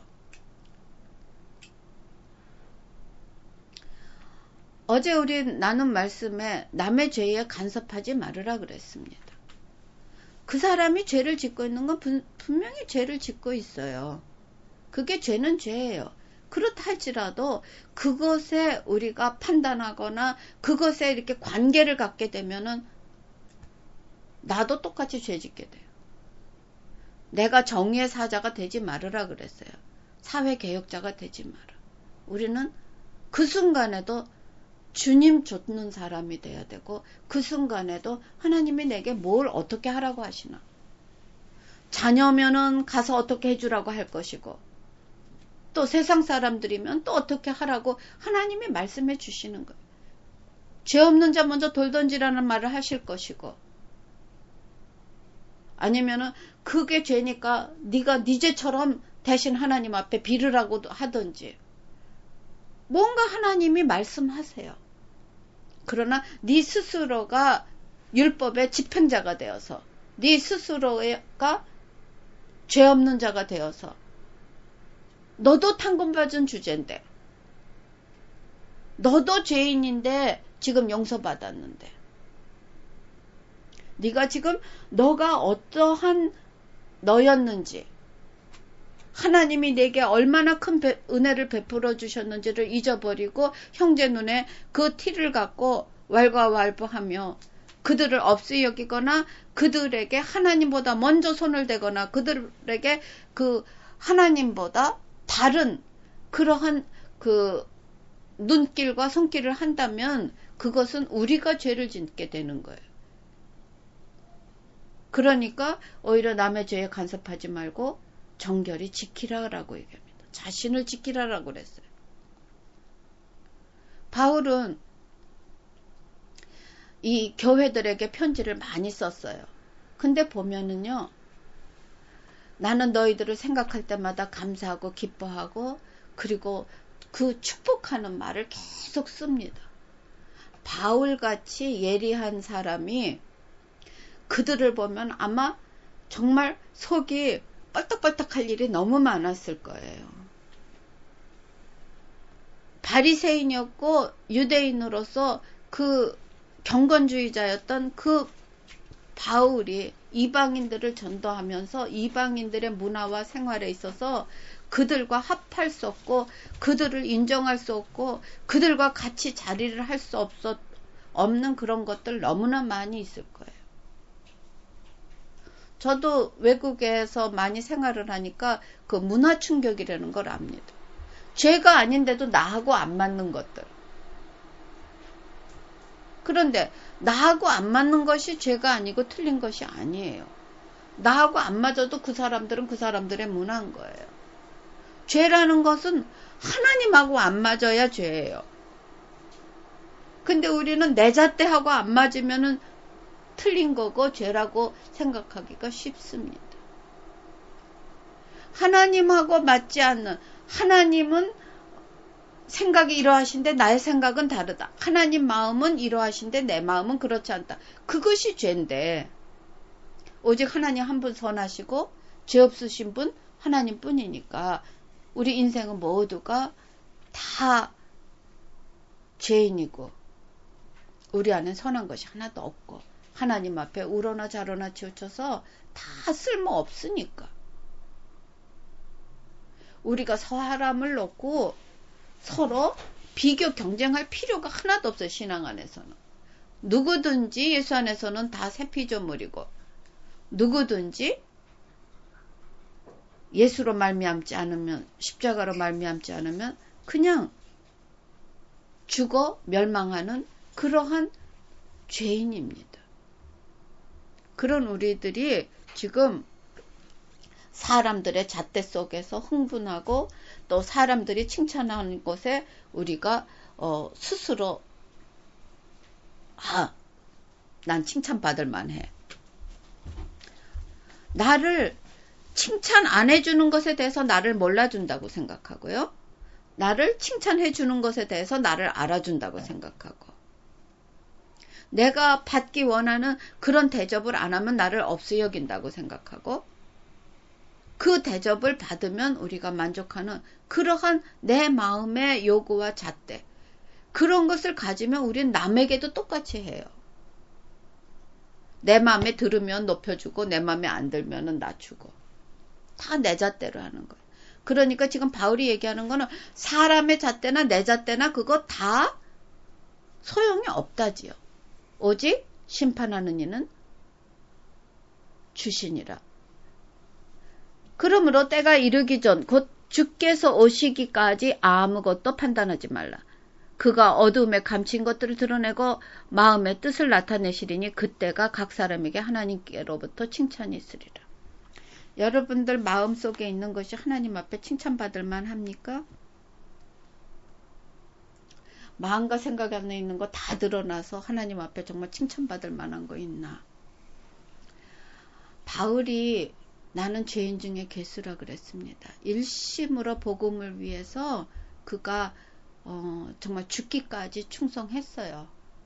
Speaker 1: 어제 우리 나눈 말씀에 남의 죄에 간섭하지 말으라 그랬습니다. 그 사람이 죄를 짓고 있는 건 분명히 죄를 짓고 있어요. 그게 죄는 죄예요. 그렇다 할지라도 그것에 우리가 판단하거나 그것에 이렇게 관계를 갖게 되면은 나도 똑같이 죄 짓게 돼요. 내가 정의의 사자가 되지 말으라 그랬어요. 사회개혁자가 되지 마라. 우리는 그 순간에도 주님 좇는 사람이 돼야 되고 그 순간에도 하나님이 내게 뭘 어떻게 하라고 하시나. 자녀면은 가서 어떻게 해주라고 할 것이고 또 세상 사람들이면 또 어떻게 하라고 하나님이 말씀해 주시는 거예요. 죄 없는 자 먼저 돌 던지라는 말을 하실 것이고 아니면은 그게 죄니까 네가 네 죄처럼 대신 하나님 앞에 빌으라고 하든지 뭔가 하나님이 말씀하세요. 그러나 네 스스로가 율법의 집행자가 되어서 네 스스로가 죄 없는 자가 되어서 너도 탄곤받은 주제인데 너도 죄인인데 지금 용서받았는데 네가 지금 너가 어떠한 너였는지 하나님이 내게 얼마나 큰 은혜를 베풀어 주셨는지를 잊어버리고 형제 눈에 그 티를 갖고 왈가왈부하며 그들을 없이 여기거나 그들에게 하나님보다 먼저 손을 대거나 그들에게 그 하나님보다 다른 그러한 그 눈길과 손길을 한다면 그것은 우리가 죄를 짓게 되는 거예요. 그러니까 오히려 남의 죄에 간섭하지 말고 정결히 지키라라고 얘기합니다. 자신을 지키라라고 그랬어요. 바울은 이 교회들에게 편지를 많이 썼어요. 근데 보면은요. 나는 너희들을 생각할 때마다 감사하고 기뻐하고 그리고 그 축복하는 말을 계속 씁니다. 바울같이 예리한 사람이 그들을 보면 아마 정말 속이 뻘떡뻘떡할 일이 너무 많았을 거예요. 바리새인이었고 유대인으로서 그 경건주의자였던 그 바울이 이방인들을 전도하면서 이방인들의 문화와 생활에 있어서 그들과 합할 수 없고 그들을 인정할 수 없고 그들과 같이 자리를 할 수 없는 그런 것들 너무나 많이 있을 거예요. 저도 외국에서 많이 생활을 하니까 그 문화 충격이라는 걸 압니다. 죄가 아닌데도 나하고 안 맞는 것들. 그런데 나하고 안 맞는 것이 죄가 아니고 틀린 것이 아니에요. 나하고 안 맞아도 그 사람들은 그 사람들의 문화인 거예요. 죄라는 것은 하나님하고 안 맞아야 죄예요. 근데 우리는 내 잣대하고 안 맞으면은 틀린 거고 죄라고 생각하기가 쉽습니다. 하나님하고 맞지 않는, 하나님은 생각이 이러하신데 나의 생각은 다르다. 하나님 마음은 이러하신데 내 마음은 그렇지 않다. 그것이 죄인데 오직 하나님 한 분 선하시고 죄 없으신 분 하나님 뿐이니까 우리 인생은 모두가 다 죄인이고 우리 안엔 선한 것이 하나도 없고 하나님 앞에 우러나 좌로나 치우쳐서 다 쓸모없으니까 우리가 사람을 놓고 서로 비교 경쟁할 필요가 하나도 없어요. 신앙 안에서는 누구든지 예수 안에서는 다 새 피조물이고 누구든지 예수로 말미암지 않으면 십자가로 말미암지 않으면 그냥 죽어 멸망하는 그러한 죄인입니다. 그런 우리들이 지금 사람들의 잣대 속에서 흥분하고 또 사람들이 칭찬하는 곳에 우리가 스스로 난 칭찬받을 만해. 나를 칭찬 안 해주는 것에 대해서 나를 몰라준다고 생각하고요. 나를 칭찬해주는 것에 대해서 나를 알아준다고 생각하고 내가 받기 원하는 그런 대접을 안 하면 나를 없이 여긴다고 생각하고 그 대접을 받으면 우리가 만족하는 그러한 내 마음의 요구와 잣대 그런 것을 가지면 우리는 남에게도 똑같이 해요. 내 마음에 들으면 높여주고 내 마음에 안 들면 낮추고 다 내 잣대로 하는 거예요. 그러니까 지금 바울이 얘기하는 거는 사람의 잣대나 내 잣대나 그거 다 소용이 없다지요. 오직 심판하는 이는 주시니라. 그러므로 때가 이르기 전 곧 주께서 오시기까지 아무것도 판단하지 말라. 그가 어두움에 감춘 것들을 드러내고 마음의 뜻을 나타내시리니 그때가 각 사람에게 하나님께로부터 칭찬이 있으리라. 여러분들 마음속에 있는 것이 하나님 앞에 칭찬받을 만합니까? 마음과 생각 안에 있는 거 다 드러나서 하나님 앞에 정말 칭찬받을 만한 거 있나? 바울이 나는 죄인 중에 괴수라 그랬습니다. 일심으로 복음을 위해서 그가 정말 죽기까지 충성했어요.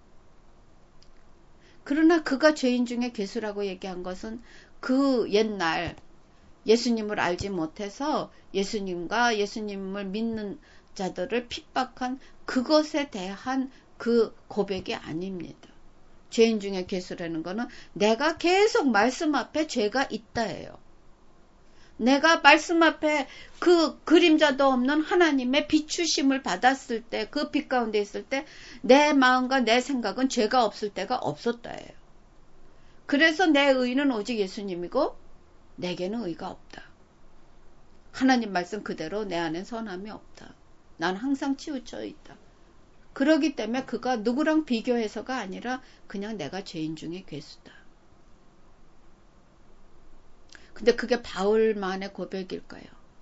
Speaker 1: 그러나 그가 죄인 중에 괴수라고 얘기한 것은 그 옛날 예수님을 알지 못해서 예수님과 예수님을 믿는 자들을 핍박한 그것에 대한 그 고백이 아닙니다. 죄인 중에 괴수라는 거는 내가 계속 말씀 앞에 죄가 있다예요. 내가 말씀 앞에 그 그림자도 없는 하나님의 비추심을 받았을 때 그 빛 가운데 있을 때 내 마음과 내 생각은 죄가 없을 때가 없었다예요. 그래서 내 의는 오직 예수님이고 내게는 의가 없다. 하나님 말씀 그대로 내 안엔 선함이 없다. 난 항상 치우쳐 있다. 그러기 때문에 그가 누구랑 비교해서가 아니라 그냥 내가 죄인 중에 괴수다. 근데 그게 바울만의 고백일까요?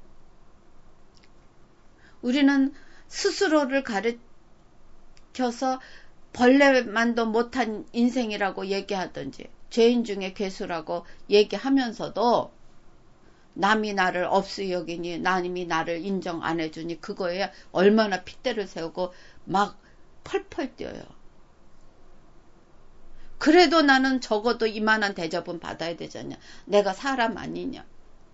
Speaker 1: 우리는 스스로를 가르쳐서 벌레만도 못한 인생이라고 얘기하든지 죄인 중에 괴수라고 얘기하면서도 남이 나를 없이 여기니 남이 나를 인정 안 해주니 그거에 얼마나 핏대를 세우고 막 펄펄 뛰어요. 그래도 나는 적어도 이만한 대접은 받아야 되잖냐. 내가 사람 아니냐.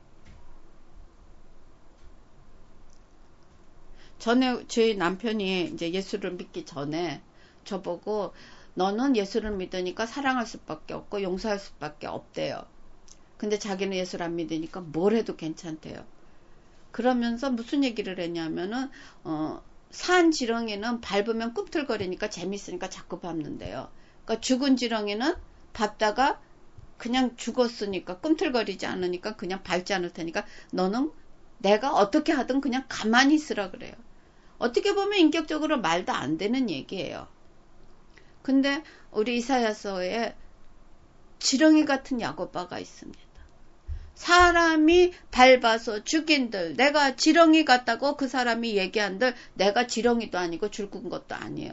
Speaker 1: 전에 저희 남편이 이제 예수를 믿기 전에 저보고 너는 예수를 믿으니까 사랑할 수밖에 없고 용서할 수밖에 없대요. 근데 자기는 예수를 안 믿으니까 뭘 해도 괜찮대요. 그러면서 무슨 얘기를 했냐면은 산 지렁이는 밟으면 꿈틀거리니까 재밌으니까 자꾸 밟는데요. 그러니까 죽은 지렁이는 밟다가 그냥 죽었으니까 꿈틀거리지 않으니까 그냥 밟지 않을 테니까 너는 내가 어떻게 하든 그냥 가만히 있으라 그래요. 어떻게 보면 인격적으로 말도 안 되는 얘기예요. 근데 우리 이사야서에 지렁이 같은 야곱바가 있습니다. 사람이 밟아서 죽인들 내가 지렁이 같다고 그 사람이 얘기한들 내가 지렁이도 아니고 죽은 것도 아니에요.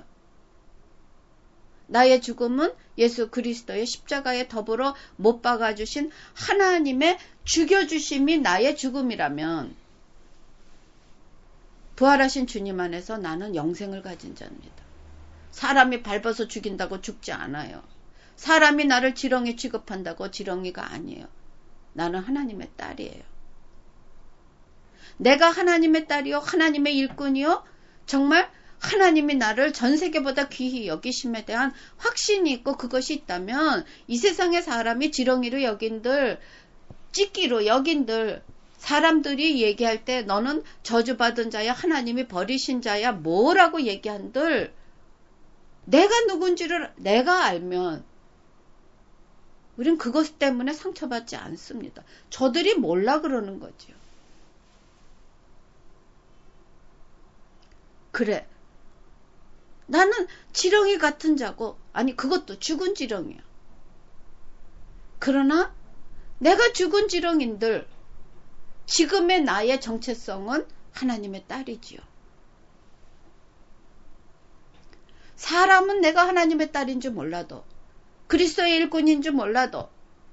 Speaker 1: 나의 죽음은 예수 그리스도의 십자가에 더불어 못 박아주신 하나님의 죽여주심이 나의 죽음이라면 부활하신 주님 안에서 나는 영생을 가진 자입니다. 사람이 밟아서 죽인다고 죽지 않아요. 사람이 나를 지렁이 취급한다고 지렁이가 아니에요. 나는 하나님의 딸이에요. 내가 하나님의 딸이요, 하나님의 일꾼이요, 정말 하나님이 나를 전 세계보다 귀히 여기심에 대한 확신이 있고 그것이 있다면 이 세상의 사람이 지렁이로 여긴들, 찢기로 여긴들, 사람들이 얘기할 때 너는 저주받은 자야, 하나님이 버리신 자야, 뭐라고 얘기한들 내가 누군지를 내가 알면 우린 그것 때문에 상처받지 않습니다. 저들이 몰라 그러는 거죠. 그래, 나는 지렁이 같은 자고, 아니 그것도 죽은 지렁이야. 그러나 내가 죽은 지렁인들 지금의 나의 정체성은 하나님의 딸이지요. 사람은 내가 하나님의 딸인 줄 몰라도, 그리스도의 일꾼인 줄 몰라도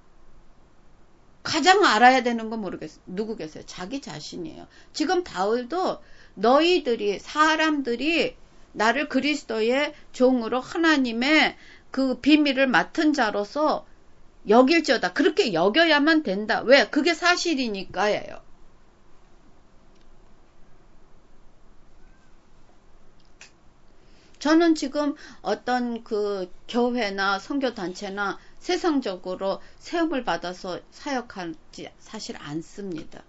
Speaker 1: 가장 알아야 되는 건 누구겠어요? 자기 자신이에요. 지금 바울도 너희들이, 사람들이 나를 그리스도의 종으로 하나님의 그 비밀을 맡은 자로서 여길지어다. 그렇게 여겨야만 된다. 왜? 그게 사실이니까예요. 저는 지금 어떤 그 교회나 선교단체나 세상적으로 세움을 받아서 사역하지 사실 않습니다.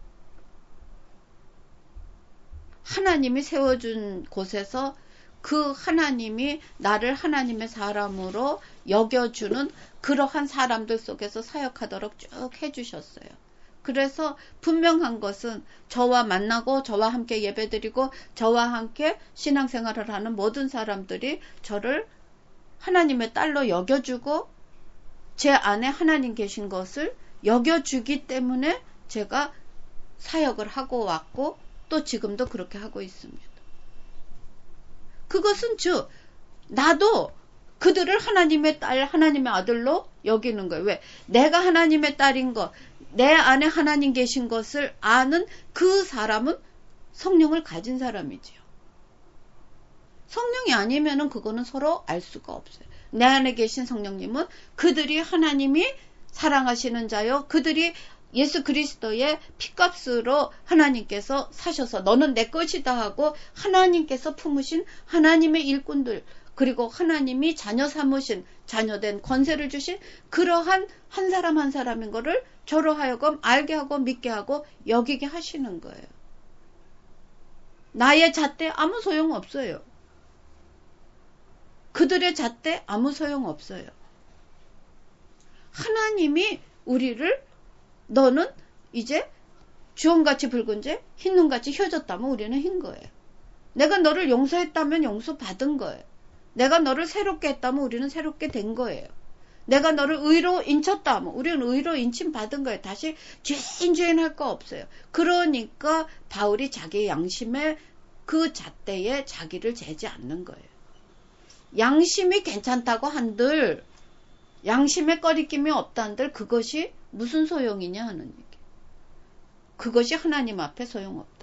Speaker 1: 하나님이 세워준 곳에서 그 하나님이 나를 하나님의 사람으로 여겨주는 그러한 사람들 속에서 사역하도록 쭉 해주셨어요. 그래서 분명한 것은 저와 만나고 저와 함께 예배드리고 저와 함께 신앙생활을 하는 모든 사람들이 저를 하나님의 딸로 여겨주고 제 안에 하나님 계신 것을 여겨주기 때문에 제가 사역을 하고 왔고 또 지금도 그렇게 하고 있습니다. 그것은 즉 나도 그들을 하나님의 딸, 하나님의 아들로 여기는 거예요. 왜? 내가 하나님의 딸인 것, 내 안에 하나님 계신 것을 아는 그 사람은 성령을 가진 사람이지요. 성령이 아니면은 그거는 서로 알 수가 없어요. 내 안에 계신 성령님은 그들이 하나님이 사랑하시는 자요, 그들이 예수 그리스도의 피값으로 하나님께서 사셔서 너는 내 것이다 하고 하나님께서 품으신 하나님의 일꾼들, 그리고 하나님이 자녀 삼으신, 자녀된 권세를 주신 그러한 한 사람 한 사람인 거를 저로 하여금 알게 하고 믿게 하고 여기게 하시는 거예요. 나의 잣대 아무 소용 없어요. 그들의 잣대 아무 소용 없어요. 하나님이 우리를 너는 이제 주홍같이 붉은 재, 흰 눈같이 휘어졌다면 우리는 흰 거예요. 내가 너를 용서했다면 용서받은 거예요. 내가 너를 새롭게 했다면 우리는 새롭게 된 거예요. 내가 너를 의로 인쳤다 하면 우리는 의로 인침 받은 거예요. 다시 죄인 할 거 없어요. 그러니까 바울이 자기의 양심에 그 잣대에 자기를 재지 않는 거예요. 양심이 괜찮다고 한들, 양심에 꺼리낌이 없다한들 그것이 무슨 소용이냐 하는 얘기. 그것이 하나님 앞에 소용없다.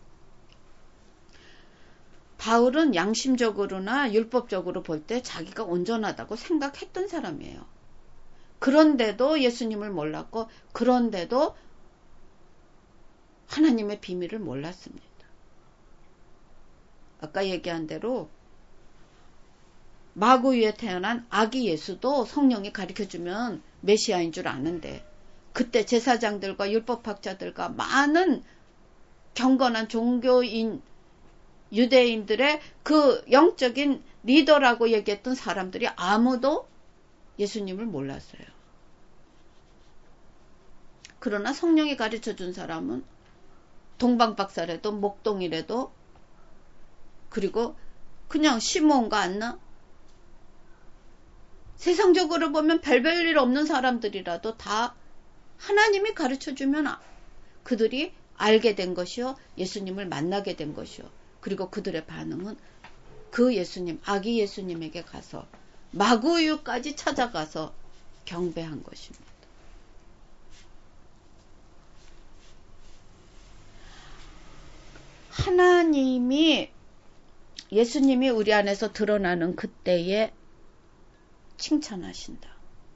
Speaker 1: 바울은 양심적으로나 율법적으로 볼 때 자기가 온전하다고 생각했던 사람이에요. 그런데도 예수님을 몰랐고 그런데도 하나님의 비밀을 몰랐습니다. 아까 얘기한 대로 마구유에 태어난 아기 예수도 성령이 가르쳐주면 메시아인 줄 아는데 그때 제사장들과 율법학자들과 많은 경건한 종교인 유대인들의 그 영적인 리더라고 얘기했던 사람들이 아무도 예수님을 몰랐어요. 그러나 성령이 가르쳐준 사람은 동방박사래도 목동이래도 그리고 그냥 시몬과 안나 세상적으로 보면 별별 일 없는 사람들이라도 다 하나님이 가르쳐주면 그들이 알게 된 것이요, 예수님을 만나게 된 것이요. 그리고 그들의 반응은 그 예수님, 아기 예수님에게 가서 마구유까지 찾아가서 경배한 것입니다. 하나님이, 예수님이 우리 안에서 드러나는 그때에 칭찬하신다.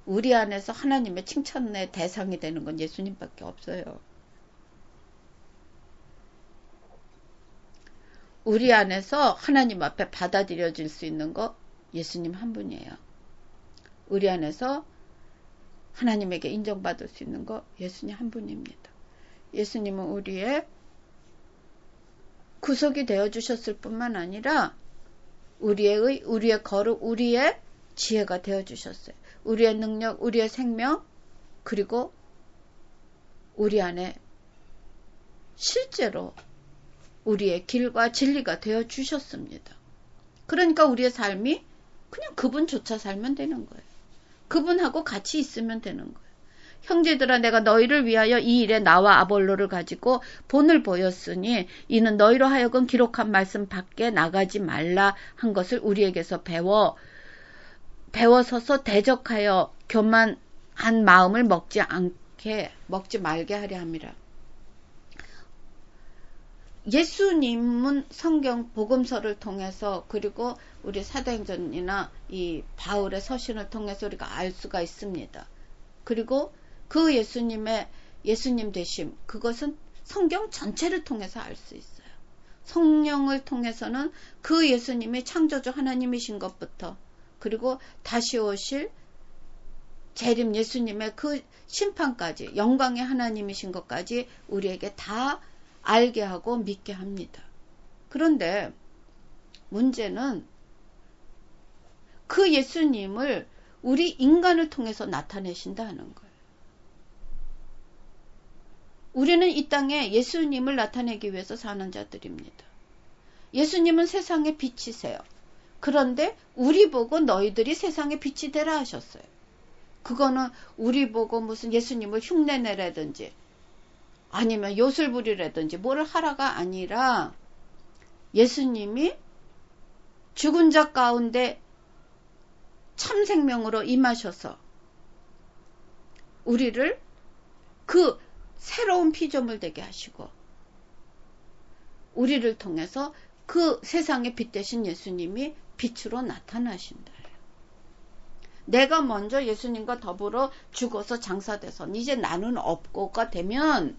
Speaker 1: 우리 안에서 하나님의 칭찬의 대상이 되는 건 예수님밖에 없어요. 우리 안에서 하나님 앞에 받아들여질 수 있는 거 예수님 한 분이에요. 우리 안에서 하나님에게 인정받을 수 있는 거 예수님 한 분입니다. 예수님은 우리의 구속이 되어주셨을 뿐만 아니라 우리의 거룩, 우리의 지혜가 되어주셨어요. 우리의 능력, 우리의 생명, 그리고 우리 안에 실제로 우리의 길과 진리가 되어주셨습니다. 그러니까 우리의 삶이 그냥 그분조차 살면 되는 거예요. 그분하고 같이 있으면 되는 거예요. 형제들아, 내가 너희를 위하여 이 일에 나와 아볼로를 가지고 본을 보였으니 이는 너희로 하여금 기록한 말씀 밖에 나가지 말라 한 것을 우리에게서 배워서서 대적하여 교만한 마음을 먹지 말게 하려 함이라. 예수님은 성경 복음서를 통해서, 그리고 우리 사도행전이나 이 바울의 서신을 통해서 우리가 알 수가 있습니다. 그리고 그 예수님 되심, 그것은 성경 전체를 통해서 알 수 있어요. 성령을 통해서는 그 예수님이 창조주 하나님이신 것부터, 그리고 다시 오실 재림 예수님의 그 심판까지, 영광의 하나님이신 것까지 우리에게 다 알게 하고 믿게 합니다. 그런데 문제는 그 예수님을 우리 인간을 통해서 나타내신다는 거예요. 우리는 이 땅에 예수님을 나타내기 위해서 사는 자들입니다. 예수님은 세상의 빛이세요. 그런데 우리 보고 너희들이 세상의 빛이 되라 하셨어요. 그거는 우리 보고 무슨 예수님을 흉내내라든지 아니면 요술 부리라든지 뭘 하라가 아니라, 예수님이 죽은 자 가운데 참 생명으로 임하셔서 우리를 그 새로운 피조물 되게 하시고, 우리를 통해서 그 세상의 빛 되신 예수님이 빛으로 나타나신다. 내가 먼저 예수님과 더불어 죽어서 장사돼서 이제 나는 없고가 되면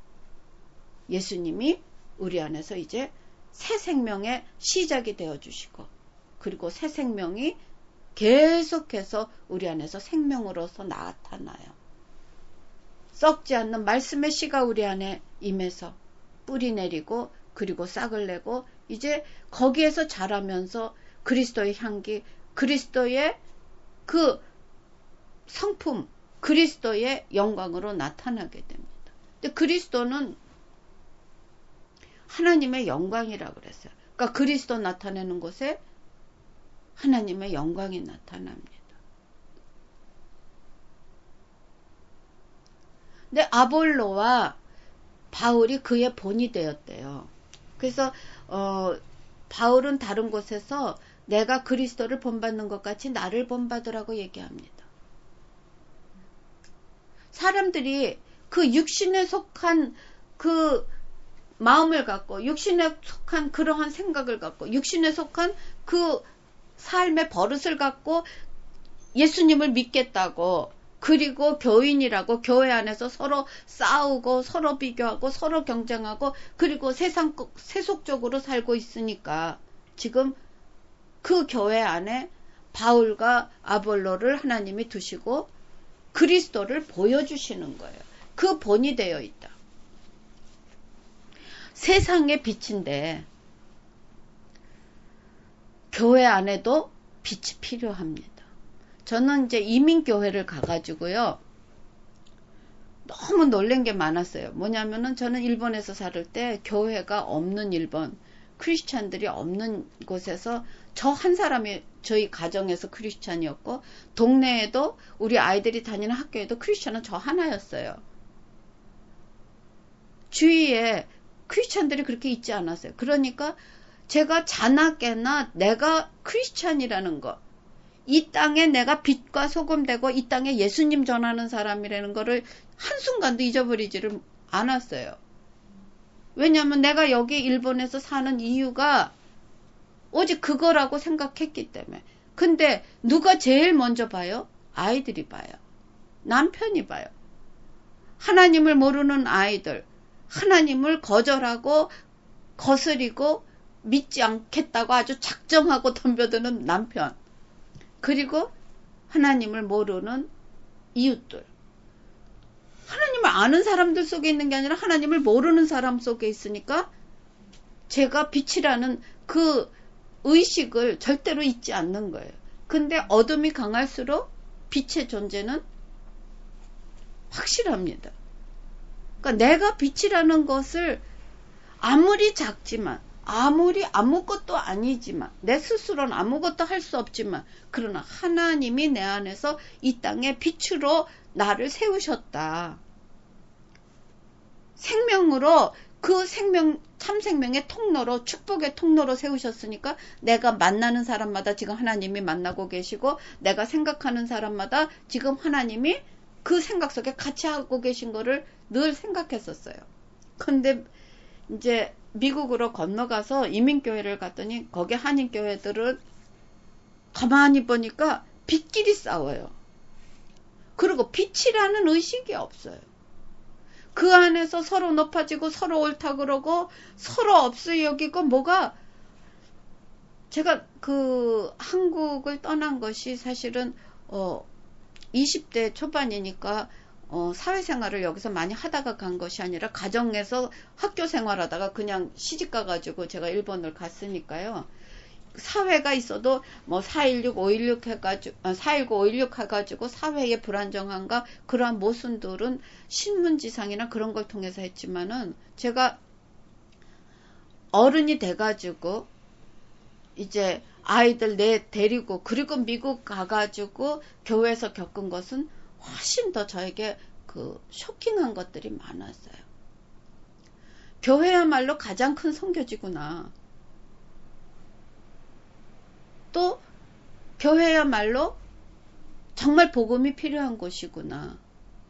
Speaker 1: 예수님이 우리 안에서 이제 새 생명의 시작이 되어주시고, 그리고 새 생명이 계속해서 우리 안에서 생명으로서 나타나요. 썩지 않는 말씀의 씨가 우리 안에 임해서 뿌리 내리고, 그리고 싹을 내고, 이제 거기에서 자라면서 그리스도의 향기, 그리스도의 그 성품, 그리스도의 영광으로 나타나게 됩니다. 근데 그리스도는 하나님의 영광이라고 그랬어요. 그러니까 그리스도 나타내는 곳에 하나님의 영광이 나타납니다. 근데 아볼로와 바울이 그의 본이 되었대요. 그래서 바울은 다른 곳에서 내가 그리스도를 본받는 것 같이 나를 본받으라고 얘기합니다. 사람들이 그 육신에 속한 그 마음을 갖고, 육신에 속한 그러한 생각을 갖고, 육신에 속한 그 삶의 버릇을 갖고 예수님을 믿겠다고, 그리고 교인이라고 교회 안에서 서로 싸우고 서로 비교하고 서로 경쟁하고, 그리고 세속적으로 살고 있으니까 지금 그 교회 안에 바울과 아볼로를 하나님이 두시고 그리스도를 보여주시는 거예요. 그 본이 되어 있다. 세상의 빛인데 교회 안에도 빛이 필요합니다. 저는 이제 이민교회를 가가지고요, 너무 놀란 게 많았어요. 뭐냐면은 저는 일본에서 살을 때 교회가 없는 일본, 크리스찬들이 없는 곳에서 저 한 사람이 저희 가정에서 크리스찬이었고, 동네에도 우리 아이들이 다니는 학교에도 크리스찬은 저 하나였어요. 주위에 크리스찬들이 그렇게 있지 않았어요. 그러니까 제가 자나깨나 내가 크리스찬이라는 거, 이 땅에 내가 빛과 소금 되고 이 땅에 예수님 전하는 사람이라는 거를 한순간도 잊어버리지를 않았어요. 왜냐하면 내가 여기 일본에서 사는 이유가 오직 그거라고 생각했기 때문에. 근데 누가 제일 먼저 봐요? 아이들이 봐요. 남편이 봐요. 하나님을 모르는 아이들, 하나님을 거절하고 거스리고 믿지 않겠다고 아주 작정하고 덤벼드는 남편, 그리고 하나님을 모르는 이웃들. 하나님을 아는 사람들 속에 있는 게 아니라 하나님을 모르는 사람 속에 있으니까 제가 빛이라는 그 의식을 절대로 잊지 않는 거예요. 근데 어둠이 강할수록 빛의 존재는 확실합니다. 그러니까 내가 빛이라는 것을 아무리 작지만, 아무리 아무것도 아니지만, 내 스스로는 아무것도 할 수 없지만, 그러나 하나님이 내 안에서 이 땅에 빛으로 나를 세우셨다. 생명으로, 그 생명, 참 생명의 통로로, 축복의 통로로 세우셨으니까 내가 만나는 사람마다 지금 하나님이 만나고 계시고, 내가 생각하는 사람마다 지금 하나님이 그 생각 속에 같이 하고 계신 거를 늘 생각했었어요. 근데 이제 미국으로 건너가서 이민교회를 갔더니 거기 한인교회들은 가만히 보니까 빛끼리 싸워요. 그리고 빛이라는 의식이 없어요. 그 안에서 서로 높아지고 서로 옳다 그러고 서로 없어 여기고 뭐가, 제가 그 한국을 떠난 것이 사실은 20대 초반이니까 사회생활을 여기서 많이 하다가 간 것이 아니라 가정에서 학교 생활하다가 그냥 시집가가지고 제가 일본을 갔으니까요. 사회가 있어도 뭐 4.16, 5.16 해가지고, 4.19, 5.16 해가지고 사회의 불안정함과 그러한 모순들은 신문지상이나 그런 걸 통해서 했지만은 제가 어른이 돼가지고 이제 아이들 데리고 그리고 미국 가가지고 교회에서 겪은 것은 훨씬 더 저에게 그 쇼킹한 것들이 많았어요. 교회야말로 가장 큰 선교지구나. 또 교회야말로 정말 복음이 필요한 곳이구나.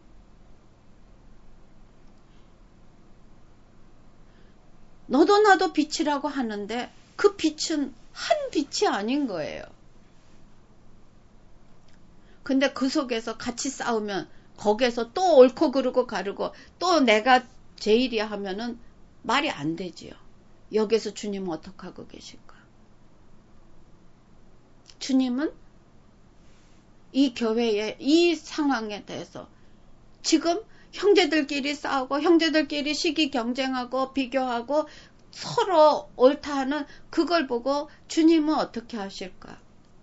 Speaker 1: 너도 나도 빛이라고 하는데 그 빛은 한 빛이 아닌 거예요. 근데 그 속에서 같이 싸우면 거기에서 또 옳고 그르고 가르고 또 내가 제일이야 하면은 말이 안 되지요. 여기서 주님은 어떻게 하고 계실까? 주님은 이 교회의 이 상황에 대해서 지금 형제들끼리 싸우고 형제들끼리 시기 경쟁하고 비교하고 서로 옳다 하는 그걸 보고 주님은 어떻게 하실까?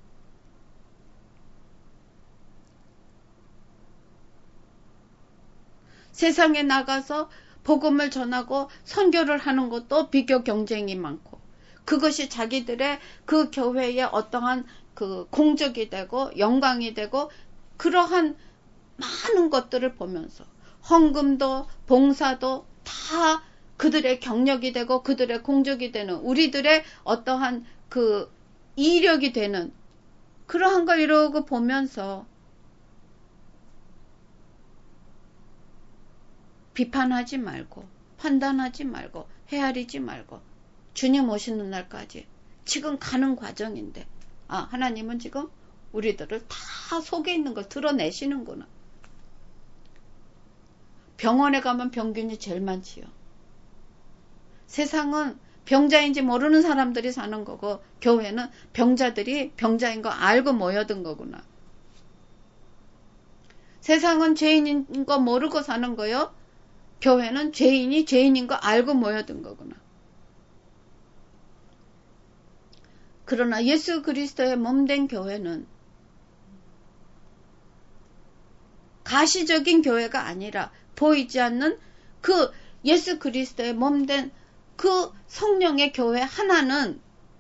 Speaker 1: 세상에 나가서 복음을 전하고 선교를 하는 것도 비교 경쟁이 많고, 그것이 자기들의 그 교회의 어떠한 그 공적이 되고 영광이 되고 그러한 많은 것들을 보면서 헌금도 봉사도 다 그들의 경력이 되고 그들의 공적이 되는, 우리들의 어떠한 그 이력이 되는 그러한 걸 이러고 보면서 비판하지 말고 판단하지 말고 헤아리지 말고 주님 오시는 날까지 지금 가는 과정인데, 하나님은 지금 우리들을 다 속에 있는 걸 드러내시는구나. 병원에 가면 병균이 제일 많지요. 세상은 병자인지 모르는 사람들이 사는 거고 교회는 병자들이 병자인 거 알고 모여든 거구나. 세상은 죄인인 거 모르고 사는 거요. 교회는 죄인이 죄인인 거 알고 모여든 거구나. 그러나 예수 그리스도의 몸된 교회는 가시적인 교회가 아니라 보이지 않는 그 예수 그리스도의 몸된 그 성령의 교회 하나는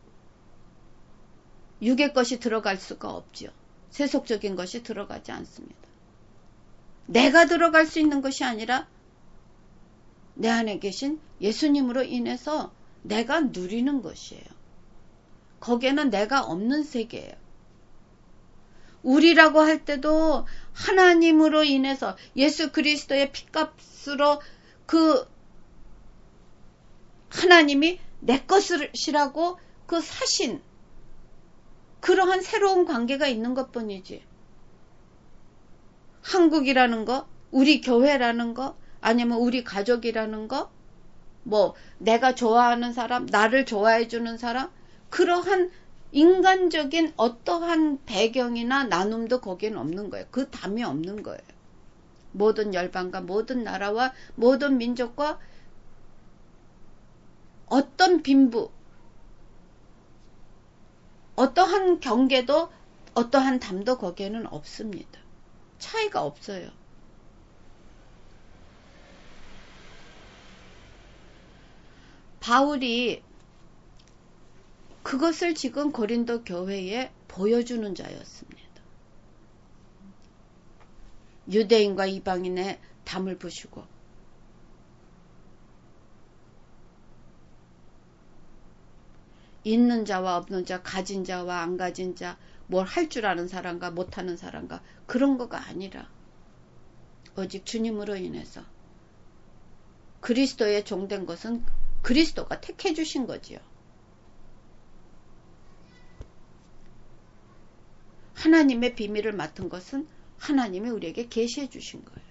Speaker 1: 육의 것이 들어갈 수가 없죠. 세속적인 것이 들어가지 않습니다. 내가 들어갈 수 있는 것이 아니라 내 안에 계신 예수님으로 인해서 내가 누리는 것이에요. 거기에는 내가 없는 세계예요. 우리라고 할 때도 하나님으로 인해서 예수 그리스도의 핏값으로 그 하나님이 내 것이라고 그 사신, 그러한 새로운 관계가 있는 것뿐이지. 한국이라는 거, 우리 교회라는 거, 아니면 우리 가족이라는 거, 뭐 내가 좋아하는 사람, 나를 좋아해 주는 사람, 그러한 인간적인 어떠한 배경이나 나눔도 거기는 없는 거예요. 그 담이 없는 거예요. 모든 열방과 모든 나라와 모든 민족과 어떤 빈부, 어떠한 경계도 어떠한 담도 거기에는 없습니다. 차이가 없어요. 바울이 그것을 지금 고린도 교회에 보여주는 자였습니다. 유대인과 이방인의 담을 부시고 있는 자와 없는 자, 가진 자와 안 가진 자, 뭘 할 줄 아는 사람과 못하는 사람과 그런 거가 아니라 오직 주님으로 인해서 그리스도의 종된 것은 그리스도가 택해 주신 거지요. 하나님의 비밀을 맡은 것은 하나님이 우리에게 계시해 주신 거예요.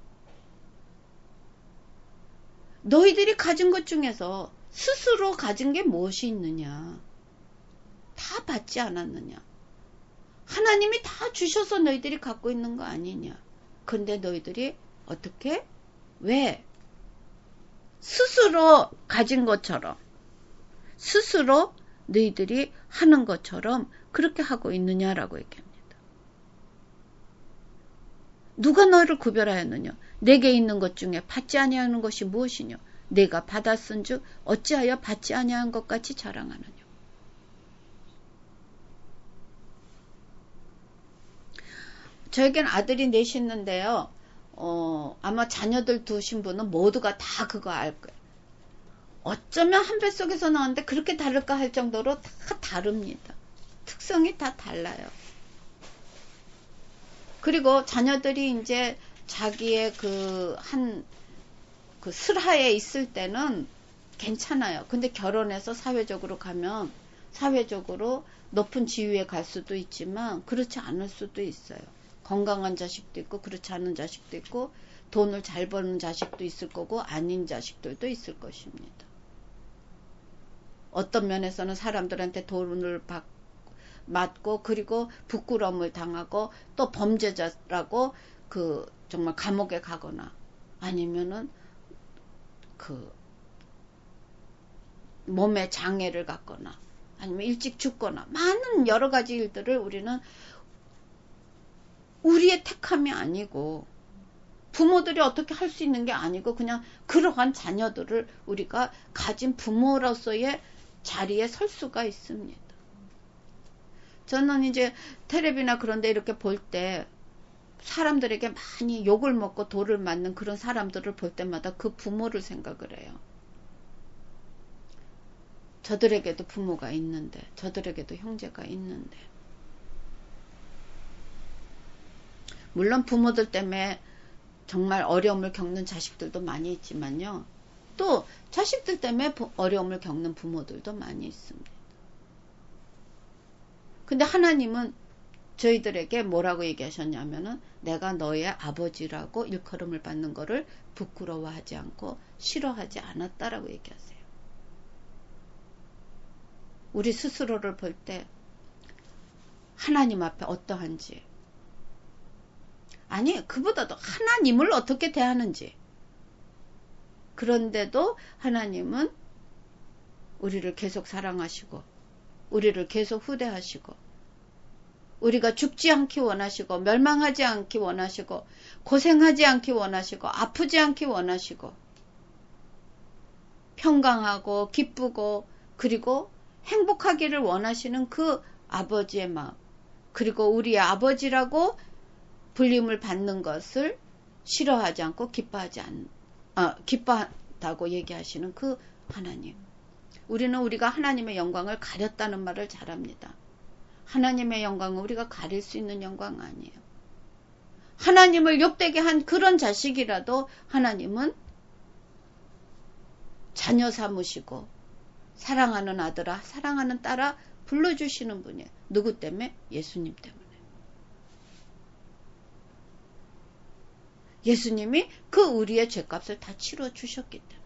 Speaker 1: 너희들이 가진 것 중에서 스스로 가진 게 무엇이 있느냐? 다 받지 않았느냐? 하나님이 다 주셔서 너희들이 갖고 있는 거 아니냐? 근데 너희들이 어떻게? 왜? 스스로 가진 것처럼, 스스로 너희들이 하는 것처럼 그렇게 하고 있느냐라고 얘기합니다. 누가 너를 구별하였느냐? 내게 있는 것 중에 받지 아니하는 것이 무엇이냐? 내가 받았은즉 어찌하여 받지 아니한 것 같이 자랑하느냐? 저에겐 아들이 넷이 있는데요. 아마 자녀들 두신 분은 모두가 다 그거 알 거예요. 어쩌면 한 뱃속에서 나왔는데 그렇게 다를까 할 정도로 다 다릅니다. 특성이 다 달라요. 그리고 자녀들이 이제 자기의 그 슬하에 있을 때는 괜찮아요. 근데 결혼해서 사회적으로 가면 사회적으로 높은 지위에 갈 수도 있지만 그렇지 않을 수도 있어요. 건강한 자식도 있고 그렇지 않은 자식도 있고 돈을 잘 버는 자식도 있을 거고 아닌 자식들도 있을 것입니다. 어떤 면에서는 사람들한테 돈을 맞고 그리고 부끄러움을 당하고 또 범죄자라고 정말 감옥에 가거나 아니면은 몸에 장애를 갖거나 아니면 일찍 죽거나 많은 여러 가지 일들을 우리는 우리의 택함이 아니고 부모들이 어떻게 할 수 있는 게 아니고 그냥 그러한 자녀들을 우리가 가진 부모로서의 자리에 설 수가 있습니다. 저는 이제 텔레비나 그런 데 이렇게 볼 때 사람들에게 많이 욕을 먹고 돌을 맞는 그런 사람들을 볼 때마다 그 부모를 생각을 해요. 저들에게도 부모가 있는데 저들에게도 형제가 있는데 물론 부모들 때문에 정말 어려움을 겪는 자식들도 많이 있지만요. 또 자식들 때문에 어려움을 겪는 부모들도 많이 있습니다. 근데 하나님은 저희들에게 뭐라고 얘기하셨냐면은 내가 너의 아버지라고 일컬음을 받는 거를 부끄러워하지 않고 싫어하지 않았다라고 얘기하세요. 우리 스스로를 볼 때 하나님 앞에 어떠한지 아니 그보다도 하나님을 어떻게 대하는지 그런데도 하나님은 우리를 계속 사랑하시고 우리를 계속 후대하시고 우리가 죽지 않기 원하시고 멸망하지 않기 원하시고 고생하지 않기 원하시고 아프지 않기 원하시고 평강하고 기쁘고 그리고 행복하기를 원하시는 그 아버지의 마음 그리고 우리의 아버지라고 불림을 받는 것을 싫어하지 않고 기뻐한다고 얘기하시는 그 하나님. 우리는 우리가 하나님의 영광을 가렸다는 말을 잘합니다. 하나님의 영광은 우리가 가릴 수 있는 영광 아니에요. 하나님을 욕되게 한 그런 자식이라도 하나님은 자녀 삼으시고 사랑하는 아들아 사랑하는 딸아 불러주시는 분이에요. 누구 때문에? 예수님 때문에. 예수님이 그 우리의 죄값을 다 치러 주셨기 때문에.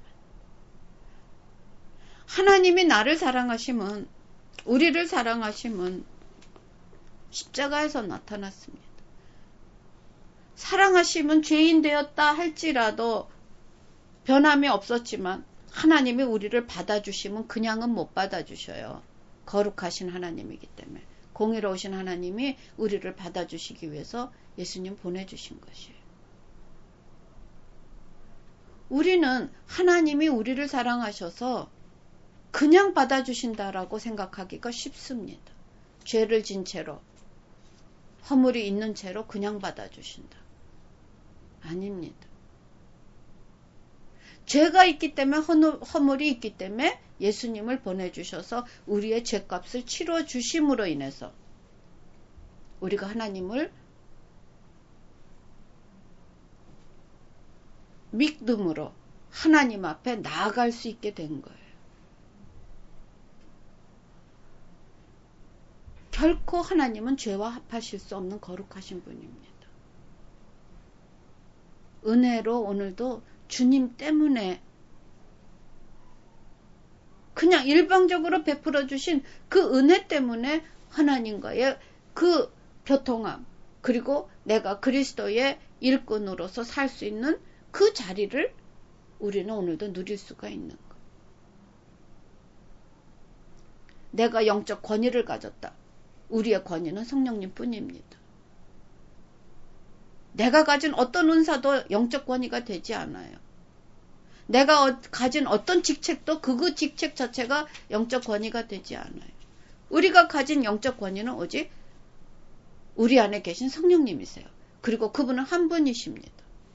Speaker 1: 하나님이 나를 사랑하심은, 우리를 사랑하심은 십자가에서 나타났습니다. 사랑하심은 죄인 되었다 할지라도 변함이 없었지만 하나님이 우리를 받아주시면 그냥은 못 받아주셔요. 거룩하신 하나님이기 때문에. 공의로우신 하나님이 우리를 받아주시기 위해서 예수님 보내주신 것이에요. 우리는 하나님이 우리를 사랑하셔서 그냥 받아주신다라고 생각하기가 쉽습니다. 죄를 진 채로, 허물이 있는 채로 그냥 받아주신다. 아닙니다. 죄가 있기 때문에, 허물이 있기 때문에 예수님을 보내주셔서 우리의 죄값을 치러주심으로 인해서 우리가 하나님을 믿음으로 하나님 앞에 나아갈 수 있게 된 거예요. 결코 하나님은 죄와 합하실 수 없는 거룩하신 분입니다. 은혜로 오늘도 주님 때문에 그냥 일방적으로 베풀어 주신 그 은혜 때문에 하나님과의 그 교통함, 그리고 내가 그리스도의 일꾼으로서 살 수 있는 그 자리를 우리는 오늘도 누릴 수가 있는 것. 내가 영적 권위를 가졌다. 우리의 권위는 성령님 뿐입니다. 내가 가진 어떤 은사도 영적 권위가 되지 않아요. 내가 가진 어떤 직책도 그 직책 자체가 영적 권위가 되지 않아요. 우리가 가진 영적 권위는 오직 우리 안에 계신 성령님이세요. 그리고 그분은 한 분이십니다.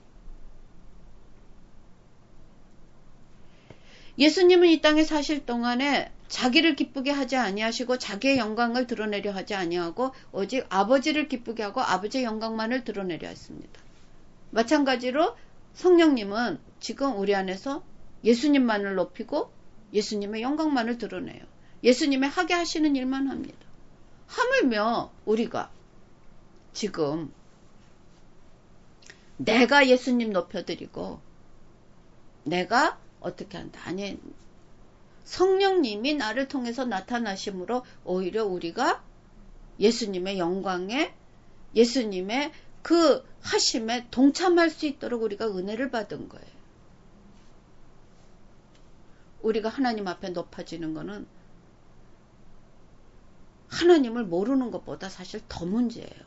Speaker 1: 예수님은 이 땅에 사실 동안에 자기를 기쁘게 하지 아니하시고 자기의 영광을 드러내려 하지 아니하고 오직 아버지를 기쁘게 하고 아버지의 영광만을 드러내려 했습니다. 마찬가지로 성령님은 지금 우리 안에서 예수님만을 높이고 예수님의 영광만을 드러내요. 예수님의 하게 하시는 일만 합니다. 하물며 우리가 지금 내가 예수님 높여드리고 내가 어떻게 한다? 아니, 성령님이 나를 통해서 나타나심으로 오히려 우리가 예수님의 영광에, 예수님의 그 하심에 동참할 수 있도록 우리가 은혜를 받은 거예요. 우리가 하나님 앞에 높아지는 거는 하나님을 모르는 것보다 사실 더 문제예요.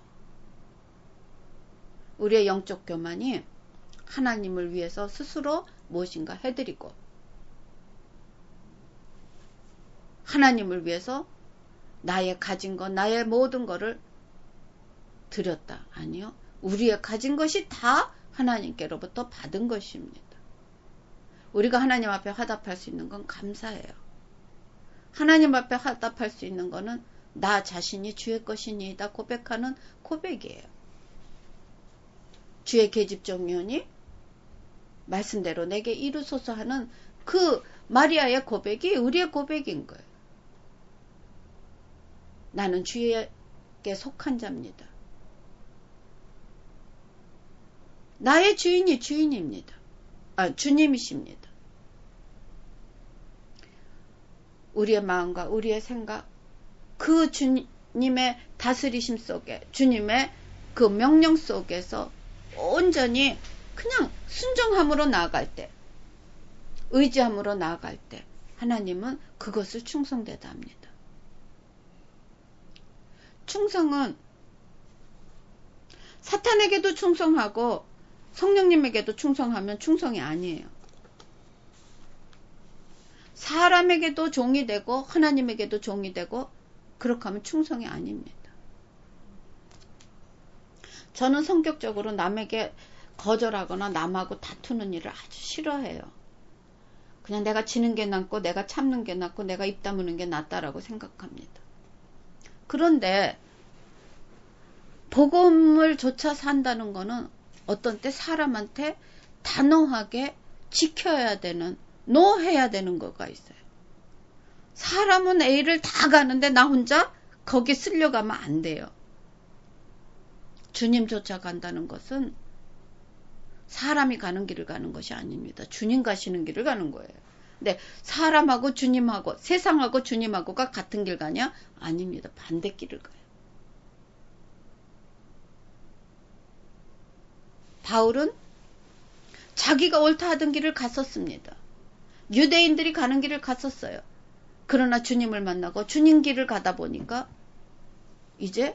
Speaker 1: 우리의 영적 교만이 하나님을 위해서 스스로 무엇인가 해드리고 하나님을 위해서 나의 가진 것, 나의 모든 것을 드렸다. 아니요. 우리의 가진 것이 다 하나님께로부터 받은 것입니다. 우리가 하나님 앞에 화답할 수 있는 건 감사예요. 하나님 앞에 화답할 수 있는 거는 나 자신이 주의 것이니이다 고백하는 고백이에요. 주의 계집종이오니 말씀대로 내게 이루소서 하는 그 마리아의 고백이 우리의 고백인 거예요. 나는 주에게 속한 자입니다. 나의 주인이 주인입니다. 주님이십니다. 우리의 마음과 우리의 생각, 그 주님의 다스리심 속에, 주님의 그 명령 속에서 온전히 그냥 순종함으로 나아갈 때, 의지함으로 나아갈 때 하나님은 그것을 충성되다 합니다. 충성은 사탄에게도 충성하고 성령님에게도 충성하면 충성이 아니에요. 사람에게도 종이 되고 하나님에게도 종이 되고 그렇게 하면 충성이 아닙니다. 저는 성격적으로 남에게 거절하거나 남하고 다투는 일을 아주 싫어해요. 그냥 내가 지는 게 낫고 내가 참는 게 낫고 내가 입 다무는 게 낫다라고 생각합니다. 그런데 복음을 조차 산다는 거는 어떤 때 사람한테 단호하게 지켜야 되는, 노해야 되는 거가 있어요. 사람은 A를 다 가는데 나 혼자 거기 쓸려가면 안 돼요. 주님 쫓아간다는 것은 사람이 가는 길을 가는 것이 아닙니다. 주님 가시는 길을 가는 거예요. 근데 사람하고 주님하고 세상하고 주님하고가 같은 길 가냐? 아닙니다. 반대길을 가요. 바울은 자기가 옳다 하던 길을 갔었습니다. 유대인들이 가는 길을 갔었어요. 그러나 주님을 만나고 주님 길을 가다 보니까 이제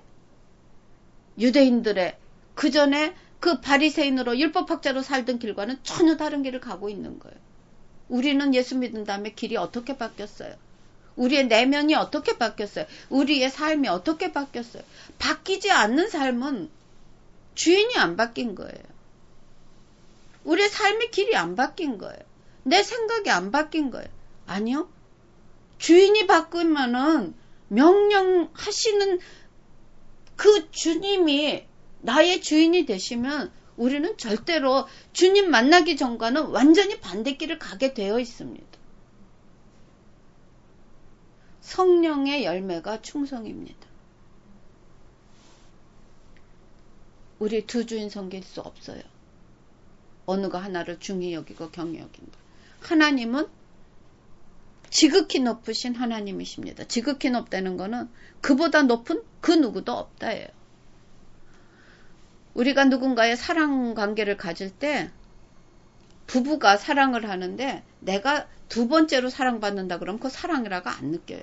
Speaker 1: 유대인들의 그 전에 그 바리새인으로 율법학자로 살던 길과는 전혀 다른 길을 가고 있는 거예요. 우리는 예수 믿은 다음에 길이 어떻게 바뀌었어요? 우리의 내면이 어떻게 바뀌었어요? 우리의 삶이 어떻게 바뀌었어요? 바뀌지 않는 삶은 주인이 안 바뀐 거예요. 우리의 삶의 길이 안 바뀐 거예요. 내 생각이 안 바뀐 거예요. 아니요. 주인이 바꾸면은 명령하시는 그 주님이 나의 주인이 되시면 우리는 절대로 주님 만나기 전과는 완전히 반대길을 가게 되어 있습니다. 성령의 열매가 충성입니다. 우리 두 주인 섬길 수 없어요. 어느가 하나를 중히 여기고 경히 여긴다. 하나님은 지극히 높으신 하나님이십니다. 지극히 높다는 거는 그보다 높은 그 누구도 없다예요. 우리가 누군가의 사랑 관계를 가질 때 부부가 사랑을 하는데 내가 두 번째로 사랑받는다 그러면 그 사랑이라고 안 느껴요.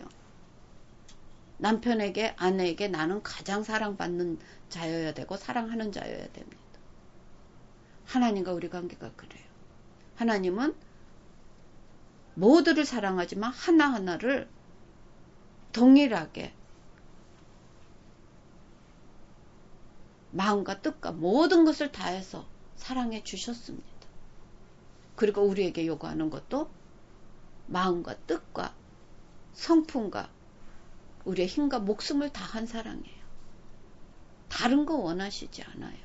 Speaker 1: 남편에게 아내에게 나는 가장 사랑받는 자여야 되고 사랑하는 자여야 됩니다. 하나님과 우리 관계가 그래요. 하나님은 모두를 사랑하지만 하나하나를 동일하게 마음과 뜻과 모든 것을 다해서 사랑해 주셨습니다. 그리고 우리에게 요구하는 것도 마음과 뜻과 성품과 우리의 힘과 목숨을 다한 사랑이에요. 다른 거 원하시지 않아요.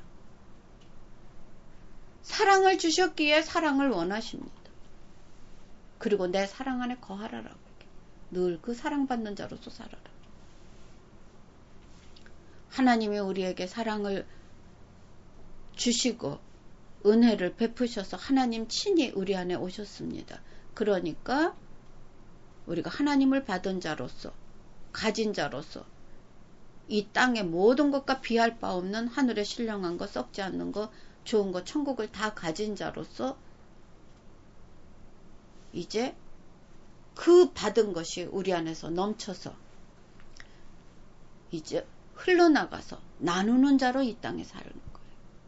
Speaker 1: 사랑을 주셨기에 사랑을 원하십니다. 그리고 내 사랑 안에 거하라라고 늘 그 사랑받는 자로서 살아라. 하나님이 우리에게 사랑을 주시고 은혜를 베푸셔서 하나님 친히 우리 안에 오셨습니다. 그러니까 우리가 하나님을 받은 자로서 가진 자로서 이 땅의 모든 것과 비할 바 없는 하늘의 신령한 것, 썩지 않는 것, 좋은 것, 천국을 다 가진 자로서 이제 그 받은 것이 우리 안에서 넘쳐서 이제 흘러나가서 나누는 자로 이 땅에 사는 거예요.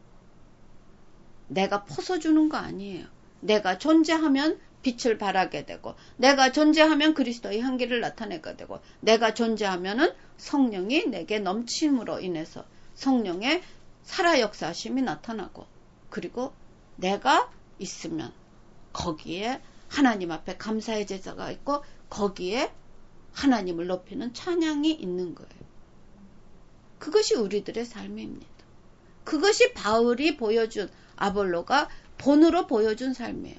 Speaker 1: 내가 퍼서주는 거 아니에요. 내가 존재하면 빛을 발하게 되고 내가 존재하면 그리스도의 향기를 나타내게 되고 내가 존재하면은 성령이 내게 넘침으로 인해서 성령의 살아 역사하심이 나타나고 그리고 내가 있으면 거기에 하나님 앞에 감사의 제사가 있고 거기에 하나님을 높이는 찬양이 있는 거예요. 그것이 우리들의 삶입니다. 그것이 바울이 보여준 아볼로가 본으로 보여준 삶이에요.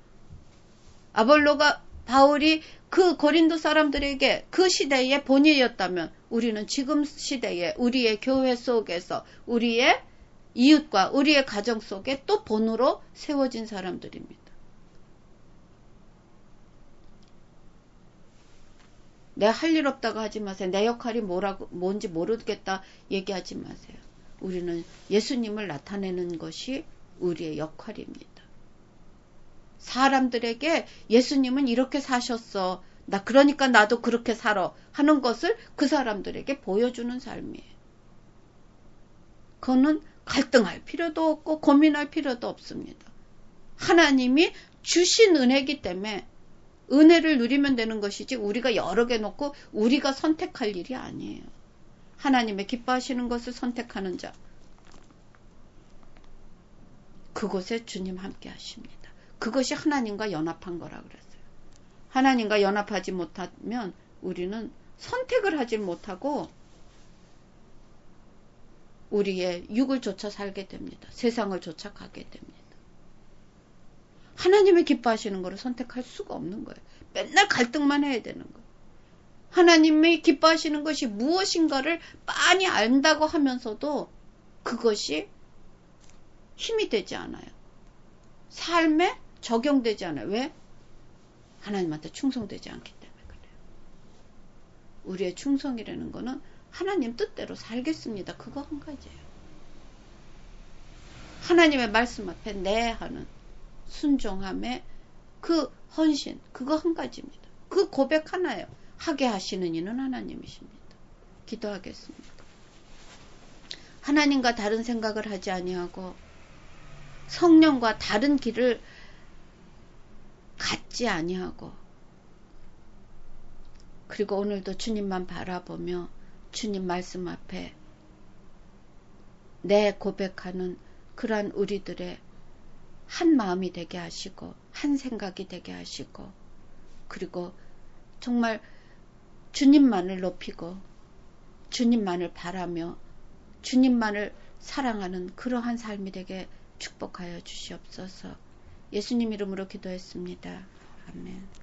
Speaker 1: 아볼로가 바울이 그 고린도 사람들에게 그 시대의 본이었다면 우리는 지금 시대에 우리의 교회 속에서 우리의 이웃과 우리의 가정 속에 또 본으로 세워진 사람들입니다. 내 할 일 없다고 하지 마세요. 내 역할이 뭔지 모르겠다 얘기하지 마세요. 우리는 예수님을 나타내는 것이 우리의 역할입니다. 사람들에게 예수님은 이렇게 사셨어. 그러니까 나도 그렇게 살아. 하는 것을 그 사람들에게 보여주는 삶이에요. 그거는 갈등할 필요도 없고 고민할 필요도 없습니다. 하나님이 주신 은혜이기 때문에 은혜를 누리면 되는 것이지 우리가 여러 개 놓고 우리가 선택할 일이 아니에요. 하나님의 기뻐하시는 것을 선택하는 자. 그곳에 주님 함께 하십니다. 그것이 하나님과 연합한 거라 그랬어요. 하나님과 연합하지 못하면 우리는 선택을 하지 못하고 우리의 육을 쫓아 살게 됩니다. 세상을 쫓아가게 됩니다. 하나님이 기뻐하시는 것을 선택할 수가 없는 거예요. 맨날 갈등만 해야 되는 거예요. 하나님이 기뻐하시는 것이 무엇인가를 빤히 안다고 하면서도 그것이 힘이 되지 않아요. 삶에 적용되지 않아요. 왜? 하나님한테 충성되지 않기 때문에 그래요. 우리의 충성이라는 거는 하나님 뜻대로 살겠습니다. 그거 한 가지예요. 하나님의 말씀 앞에 네 하는 순종함의 그 헌신, 그거 한 가지입니다. 그 고백 하나예요. 하게 하시는 이는 하나님이십니다. 기도하겠습니다. 하나님과 다른 생각을 하지 아니하고 성령과 다른 길을 갖지 아니하고, 그리고 오늘도 주님만 바라보며 주님 말씀 앞에 내 고백하는 그러한 우리들의 한 마음이 되게 하시고 한 생각이 되게 하시고, 그리고 정말 주님만을 높이고 주님만을 바라며 주님만을 사랑하는 그러한 삶이 되게 축복하여 주시옵소서. 예수님 이름으로 기도했습니다. 아멘.